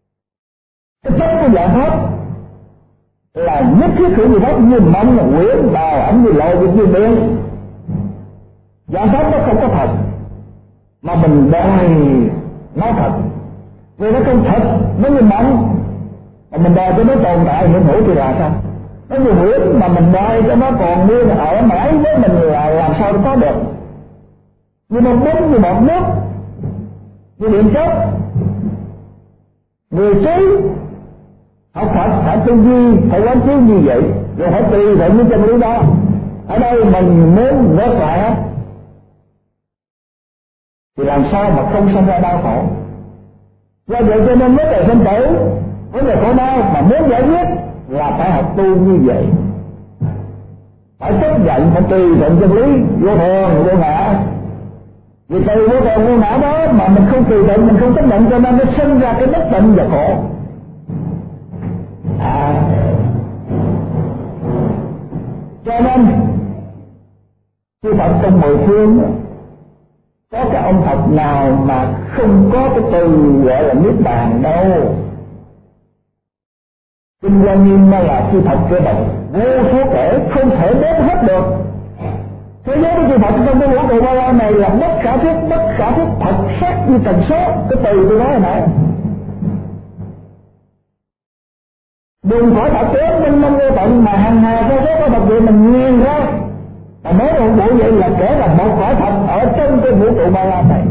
Cái chất của giải pháp là nhất thiết hữu gì pháp như mong là quyển bào ảnh như lộ như biên. Giải pháp nó không có thật mà mình đòi nó thật, vì nó không thật, nó như mong mà mình đòi cho nó tồn tại hiện hữu thì là sao? Nó như huyễn mà mình đòi cho nó còn nguyên ở mãi với mình là làm sao nó có được? Như bông bún, như bọt nước, như điện chất. Người trí học Phật phải tư duy, phải quán chiếu như vậy, rồi phải tùy thuận với chân lý đó. Ở đây mình muốn vớt lại hết thì làm sao mà không sinh ra đau khổ? Do vậy cho nên vấn đề sinh tử, vấn đề khổ đau mà muốn giải quyết là phải học tu như vậy, phải chấp nhận, phải tùy thuận chân lý vô thường vô ngã. Vì từ vô thường vô ngã đó mà mình không tùy thuận, mình không chấp nhận, cho nên nó sinh ra cái bất tịnh và khổ. À, cho nên chư Phật trong mười phương có cái ông Phật nào mà không có cái từ gọi là niết bàn đâu. Kinh Hoa Nghiêm nó là chư Phật cơ bậc vô số kể, không thể đếm hết được. Thế giới của chư Phật trong cái vũ trụ bao la này là bất khả thuyết, bất khả thuyết thật sắc như tần số. Cái từ tôi nói hồi nãy, đừng khỏi thật tế minh mông vô tận mà hàng hà vô số có bậc vậy mình nghiêng ra. Mà nói một bộ vậy là kể là một khỏi thật ở trong cái vũ trụ bao la này.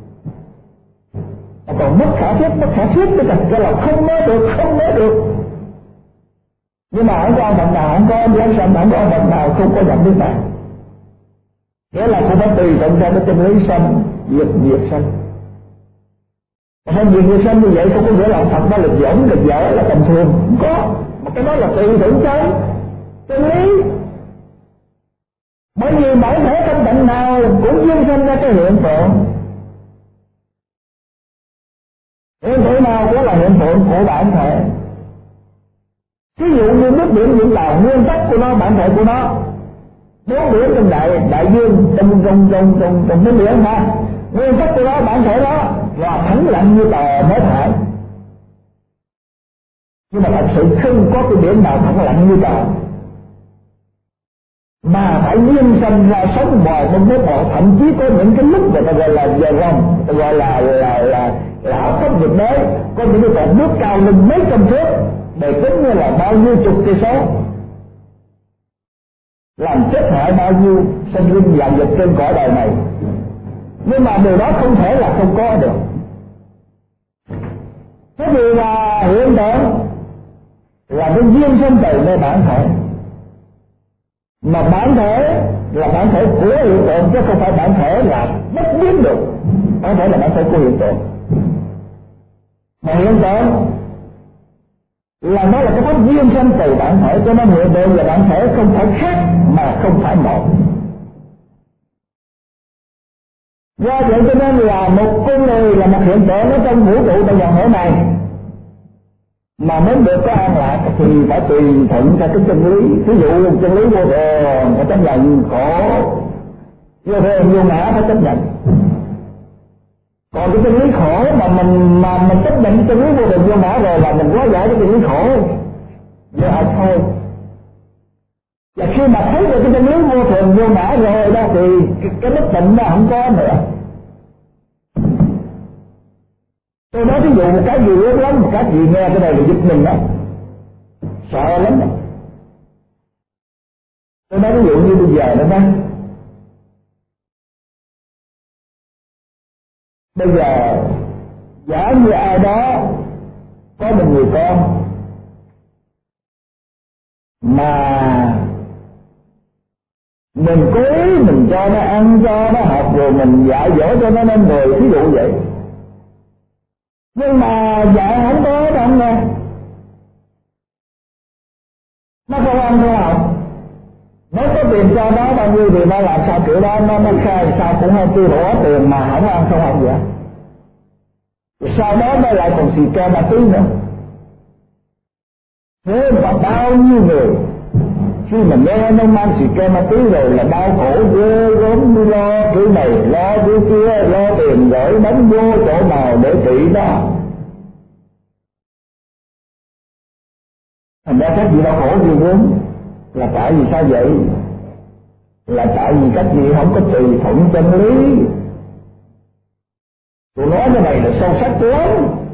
Mà còn bất khả thuyết, bất khả thuyết cái thật là không nói được, không nói được. Nhưng mà không có ông Phật nào, không có ông Sanh, không có ông Phật nào không có nhận biết bạn. Nghĩa là cũng phải tùy thuận theo cái chân lý sanh, diệt diệt sanh. Mà sanh diệt diệt sanh như vậy không có nghĩa là ông Phật đó là dỗng, là dở, là tầm thường. Không có. Mà cái đó là tùy thuận theo chân lý. Bởi vì mỗi thể tâm bệnh nào cũng duyên sinh ra cái hiện tượng. Hiện tượng nào cũng là hiện tượng của bản thể. Ví dụ như nước biển Vũng Tàu, nguyên tắc của nó, bản thể của nó, bốn biển trong đại đại dương, trong trong trong trong trong nước biển ha, nguyên tắc của nó, bản thể đó là thẳng lặng như tờ mới thải. Nhưng mà thật sự không có cái biển nào thẳng lặng như tờ, mà phải nhiên sinh ra sống bò trong nước bò, thậm chí có những cái lúc người ta gọi là giờ rồng, gọi là là là là áp thấp nhiệt đới, có những cái cột nước cao lên mấy trăm thước, để tính như là bao nhiêu chục cây số, làm chết hại bao nhiêu sinh linh dạng vật trên cõi đời này. Nhưng mà điều đó không thể là không có được. Cái gì là hiện tượng là cái duyên sinh từ nơi bản thể, mà bản thể là bản thể của hiện tượng chứ không phải bản thể là bất biến được. Bản thể là bản thể của hiện tượng, mà hiện tượng là nó là cái pháp duyên sinh từ bản thể, cho nên hiện tượng và bản thể không phải khác mà không phải một. Do vậy cho nên là một con người là một hiện tượng ở trong vũ trụ trong dòng thể này, mà muốn được có an lạc thì phải tùy thuận theo cái chân lý. Ví dụ chân lý vô thường phải chấp nhận khổ, vô thường vô ngã phải chấp nhận. Còn cái chân lý khổ mà mình mà mình chấp nhận chân lý vô thường vô ngã rồi là mình quá giải cái chân lý khổ vậy à thôi. Và khi mà thấy được cái chân lý vô thường vô ngã rồi đó thì cái, cái bất tịnh nó không có nữa. Tôi nói ví dụ một cái gì lớn lắm, một cái gì nghe cái này là giật mình đó, sợ lắm đó. Tôi nói ví dụ như bây giờ đó đó, bây giờ giả như ai đó có một người con mà mình cố ý mình cho nó ăn, cho nó học, rồi mình dạy dỗ cho nó nên người, ví dụ vậy. Nhưng mà dạy không có, nó không nghe, nó không ăn không học. Nếu có tiền cho nó bao nhiêu thì nó làm sao kiểu đó, nó nó khai sao cũng hay tiêu thụ tiền mà không ăn không học vậy. Rồi sau đó nó lại còn xì ke ma túy nữa. Thế mà bao nhiêu người khi mà nghe nó mang xì ke ma túy rồi là đau khổ ghê gớm, đi lo kiểu này lo kiểu kia, lo tiền gửi đánh vô chỗ nào để trị đó. Thành ra các vị đau khổ nhiều lắm. Là tại vì sao vậy? Là tại vì các vị không có tùy thuận chân lý. Tôi nói cái này là sâu sắc lắm.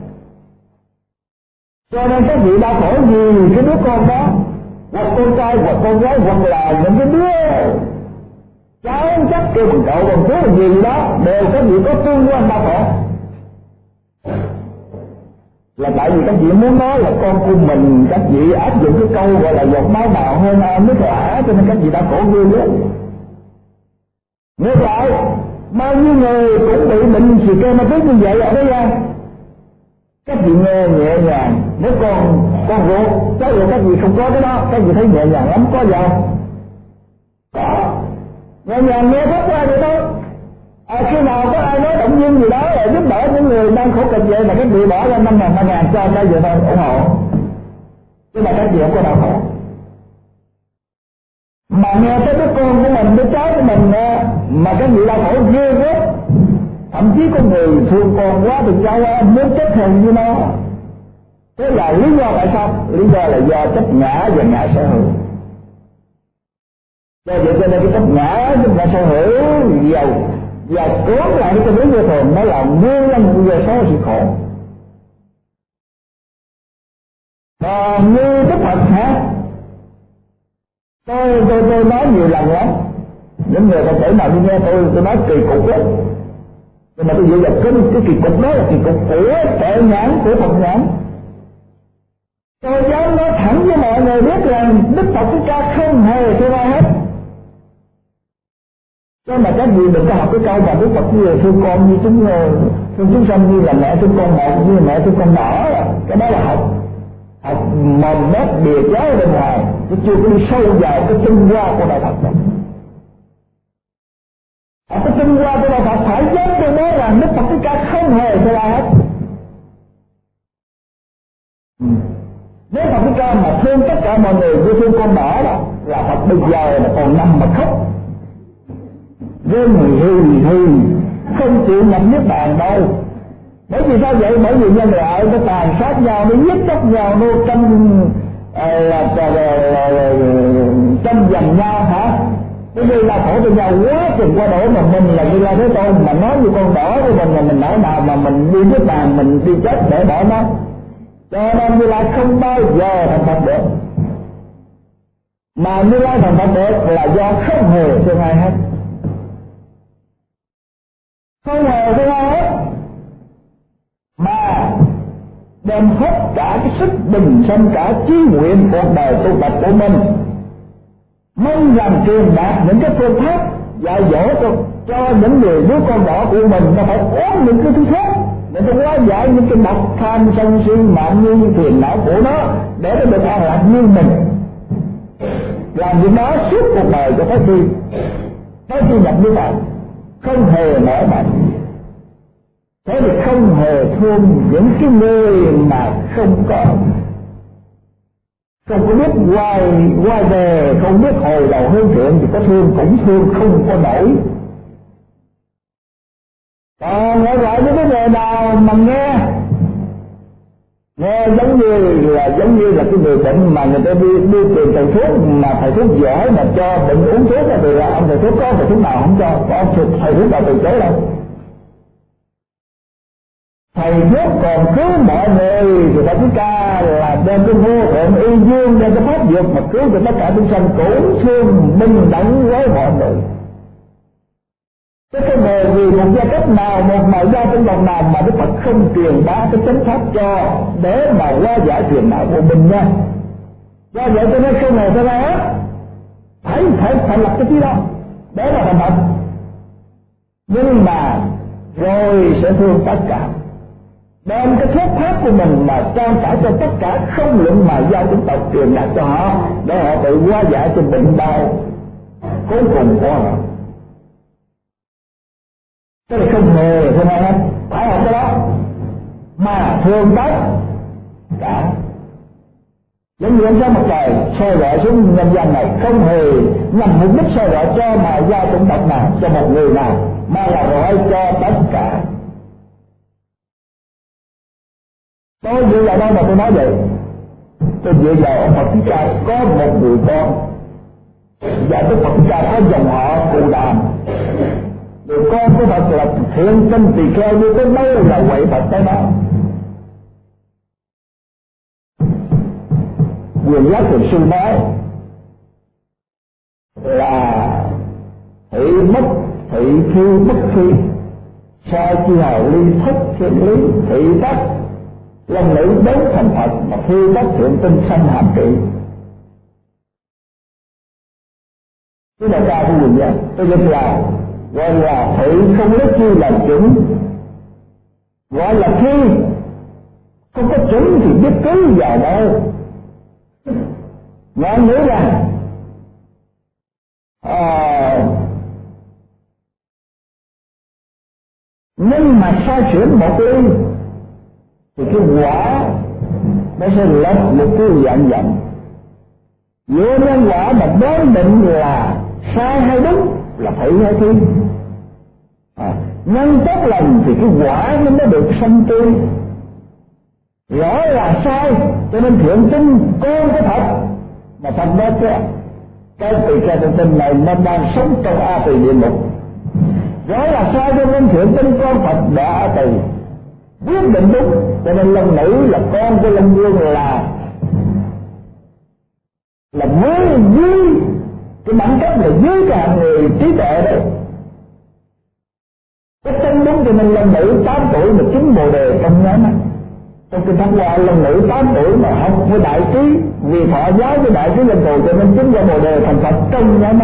Cho nên các vị đau khổ vì cái đứa con đó, hoặc con trai hoặc con gái, hoặc là những cái đứa cháu chắc kêu bằng cậu bằng chú gì đó, đều các vị có tương quan đau khổ. Là tại vì các vị muốn nói là con của mình, các vị áp dụng cái câu gọi là giọt máu bào hơn nước lã, cho nên các vị đau khổ ghê lắm. Ngược lại, bao nhiêu người cũng bị bệnh xì ke ma túy như vậy ở đây ra, các vị nghe nhẹ nhàng. Nếu con con ruột cháu ruột các vị không có cái đó, các vị thấy nhẹ nhàng lắm, có vào có nhẹ nhàng nghe thoát qua vậy thôi. À, khi nào có ai nói động viên gì đó là giúp đỡ những người đang khổ cực vậy mà các vị bỏ ra năm ngàn ba ngàn cho cái vậy thôi, ủng hộ, chứ mà các vị không có đau khổ. Mà nghe tới đứa con của mình, đứa cháu của mình mà các vị đau khổ ghê gớm. Thậm chí có người thương con quá thì cháu muốn chết hồn như nó. Thế là lý do tại sao? Lý do là do chấp ngã và ngã sở hữu. Do vậy cho nên cái chấp ngã và ngã sở hữu giàu và cố lại cái lý vô thường, nó là nguyên nhân của số sự khổ. Còn như Đức Phật hả? Tôi tôi tôi nói nhiều lần lắm. Những người Phật tử nào đi nghe tôi tôi nói kỳ cục lắm. Nhưng mà tôi dựa vào cái, cái kỳ cục đó là kỳ cục của tuệ nhãn, của Phật nhãn. Tôi dám nói thẳng với mọi người biết rằng Đức Phật Thích Ca không hề thương ai hết. Cho mà các vị đừng có học cái câu mà Đức Phật như là thương con như chúng thương chúng sanh như là mẹ thương con một, như là mẹ thương con nhỏ. Cái đó là học học mồm mép bìa chéo bên ngoài, chứ chưa có đi sâu vào cái tinh hoa của đạo Phật đâu. Ở cái tinh hoa của đạo Phật phải dám tôi nói rằng Đức Phật Thích Ca không hề thương ai hết. Nếu Phật Thích Ca mà thương tất cả mọi người như thương con đỏ đó, là Phật bây giờ là còn nằm mà khóc rên hừ hừ không chịu nhập niết bàn đâu. Bởi vì sao vậy? Bởi vì nhân loại nó tàn sát nhau, nó giết chóc nhau, nó tranh là tranh giành nhau hả? Nó gây ra khổ cho nhau quá chừng quá đổ, mà mình là Như Lai Thế Tôn mà nói như con đỏ của mình là mình nỡ nào mà mình đi niết bàn, mình đi chết để bỏ nó. Cho nên Như Lai không bao giờ thành Phật được. Mà Như Lai thành Phật được là do không hề thương ai hết. Không hề thương ai hết. Mà đem hết cả cái sức bình sinh, cả chí nguyện cuộc đời tu tập của mình, mong rằng truyền đạt những cái phương pháp dạy dỗ cho, cho những người đứa con đỏ của mình nó phải uống những cái thứ khác để nó hóa giải những cái độc tham sân si mạng như phiền não của nó, để nó được an lạc như mình. Làm việc đó suốt cuộc đời cho tới khi tới khi nhập niết bàn, không hề mở mạnh. Thế thì không hề thương những cái người mà không có không có biết quay quay về, không biết hồi đầu hướng thượng thì có thương cũng thương không có nổi. Còn ngược lại với cái người nào mà nghe nghe giống như là giống như là cái người bệnh mà người ta đi đi tìm thầy thuốc mà thầy thuốc giỏi mà cho bệnh uống thuốc thì là ông thầy thuốc có thầy thuốc nào không cho, có ông thầy thuốc nào từ chối đâu. Thầy thuốc còn cứu mọi người thì Phật Thích Ca là đem cái vô thượng y dương, đem cái pháp dược mà cứu cho tất cả chúng sanh, cũng thương bình đẳng với mọi người. Chứ không hề vì một gia cấp nào, một ngoại gia trong đồng nào mà Đức Phật không truyền bá cái chánh pháp cho để mà hóa giải phiền não của mình nha. Do vậy cho nên không hề cho ra hết, phải phải phải lập cái chí đó để mà thành Phật. Nhưng mà rồi sẽ thương tất cả, đem cái thuyết pháp của mình mà trang trải cho tất cả, không luận mà giao chúng tộc truyền đạt cho họ để họ tự hóa giải cho bệnh đau cuối cùng của họ. Cái này không hề thương ai hết, phải học cái đó mà thương tất cả. Giống như ánh sáng mặt trời soi rọi xuống nhân gian này, không hề nhằm mục đích soi rọi cho mà giao chủng tộc nào, cho một người nào, mà là rọi cho tất cả. Tôi dựa vào đâu mà tôi nói vậy? Tôi dựa vào ông Phật Thích Ca có một người con, và Đức Phật Thích Ca có dòng họ Cù Đàm. Người con của Phật là thiện tinh tỳ kheo, như có đâu là quậy Phật tới đó. Quyền giác Thiền Sư nói là thị mất thị khi bất khi, sai chi hào ly thất thiên lý, thị đắc long nữ đốn thành Phật, mà khi đắc thiện tinh sanh hàm trị. Cái đại ca của quyền giác tôi dịch là gọi là thị không lấy chi làm chuẩn, gọi là khi không có chuẩn thì biết cứ vào đâu. Ngài nghĩ rằng à, nhưng mà sai chuyển một ly thì cái quả nó sẽ lập một cái dạng dặn. Dựa nhân quả mà đoán định là sai hay đúng, là phải hay thi. À, nhân tốt lành thì cái quả nó mới được sanh tươi. Rõ là sai, cho nên thiện tinh con có thật, mà thành ra cái cái tỳ kheo thiện tinh này nó đang sống trong A Tỳ địa ngục. Rõ là sai, cho nên thiện tinh con Phật đã A Tỳ quyết định đúng, cho nên long nữ là con của Long Vương là là mới dưới cái bản chất là dưới cái hạng người trí tuệ đấy. Cái chân đúng, cho nên long nữ tám tuổi mà chứng bồ đề trong nháy mắt. Trong kinh Pháp Hoa, long nữ tám tuổi mà học với đại trí, vì thọ giáo với đại trí lên tù, cho nên chứng ra bồ đề thành Phật trong nháy mắt.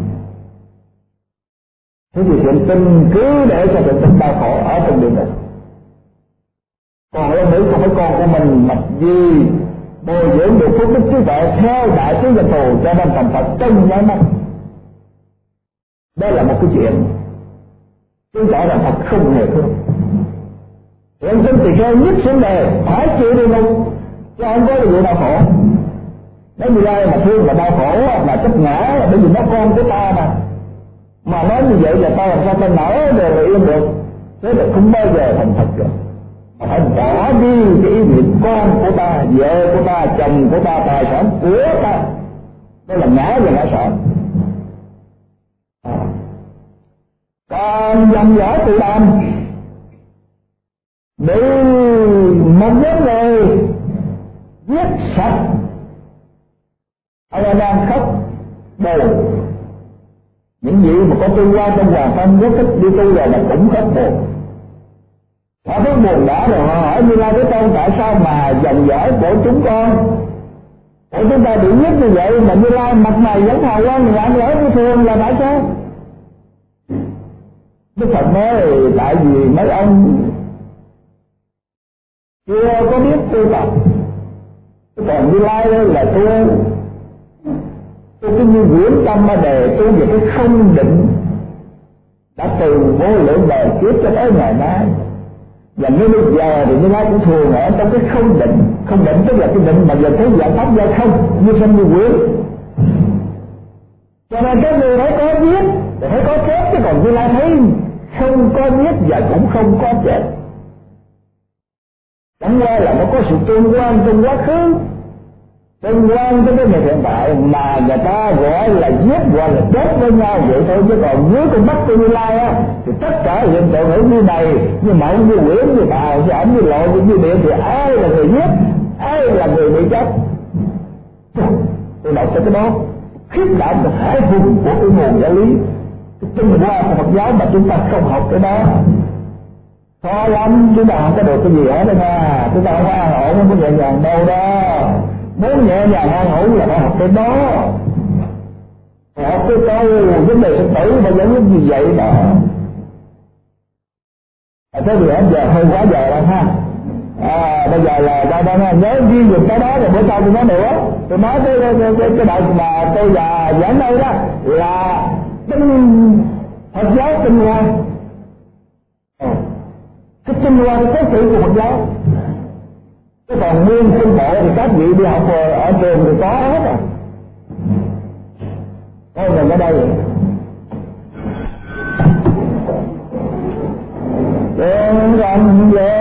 Thế thì thiện tinh cứ để cho thiện tinh đau khổ ở trong địa ngục. Còn long nữ không phải con của mình, mà vì bồi dưỡng được phúc đức trí tuệ theo đại trí lên tù, cho nên thành Phật trong nháy mắt. Đó là một cái chuyện chứng tỏ là Phật không hề thương. Thiện tinh tỳ kheo nhất vấn đề phải chịu đi ngục, chứ không có vụ đau khổ. Nếu như ai mà thương là đau khổ mà chấp ngã, bởi vì nó con của ta mà mà nói như vậy là ta làm sao ta nở đều là yên được. Thế là không bao giờ thành Phật được. Mà phải bỏ đi cái ý niệm con của ta, vợ của ta, chồng của ta, tài sản của ta. Đó là ngã và ngã sợ. À. Còn dòng dõi tự đàm bị một nhóm người giết sạch, ông đang khóc buồn. Những vị mà có tu qua trong Hoàng Phong rất thích đi tu rồi là cũng khóc buồn. Họ thấy buồn đã rồi họ hỏi Như Lai Thế Tôn tại sao mà dòng dõi của chúng con của chúng ta bị giết như vậy, mà Như Lai mặt mày vẫn hào quang rạng rỡ như thường, là tại sao? Đức Phật nói tại vì mấy ông chưa có biết tu tập, còn Như Lai là tu tu cái như quyển tâm mà đề tu về cái không định, đã từ vô lượng đời kiếp cho tới ngày nay. Và như bây giờ thì Như Lai cũng thường ở trong cái không định. Không định tức là cái định mà giờ thấy giải pháp giao không, như sanh như quyển. Cho nên các người phải có biết, phải có chết, chứ còn Như Lai thấy không có biết và cũng không có chết. Chẳng qua là nó có sự tương quan trong quá khứ, tương quan với cái ngày hiện tại, mà người ta gọi là giết, gọi là chết với nhau vậy thôi. Chứ còn dưới con mắt của Như Lai á, thì tất cả hiện tượng hữu như này, như mộng, như quyển, như bào, như ẩm, như lộ, như điện, thì ai là người giết, ai là người bị chết. Tôi đọc cho cái đó khiếp đảm được hải vùng của cái nguồn giáo lý, cái tinh hoa của Phật giáo mà chúng ta không học cái đó. Khó lắm, chúng ta không có được cái gì hết đó nha. Chúng ta không có an ổn, không có nhẹ nhàng đâu đó. Muốn nhẹ nhàng an ổn là phải học cái đó. Phải học cái câu vấn đề sinh tử mà giống như vậy đó. À, thế thì bây giờ hơi quá giờ rồi ha. À, bây giờ là ta đang nhớ ghi được cái đó rồi bữa sau tôi nói nữa. Tôi nói cái cái cái, cái, cái đoạn mà tôi già giảng đây đó là tinh Phật giáo tinh hoa. À, cái tinh hoa cái sự của Phật giáo. Cái còn nguyên tinh bộ thì các vị đi học ở trường thì có hết rồi. Thôi mình ở đây Tiếng răng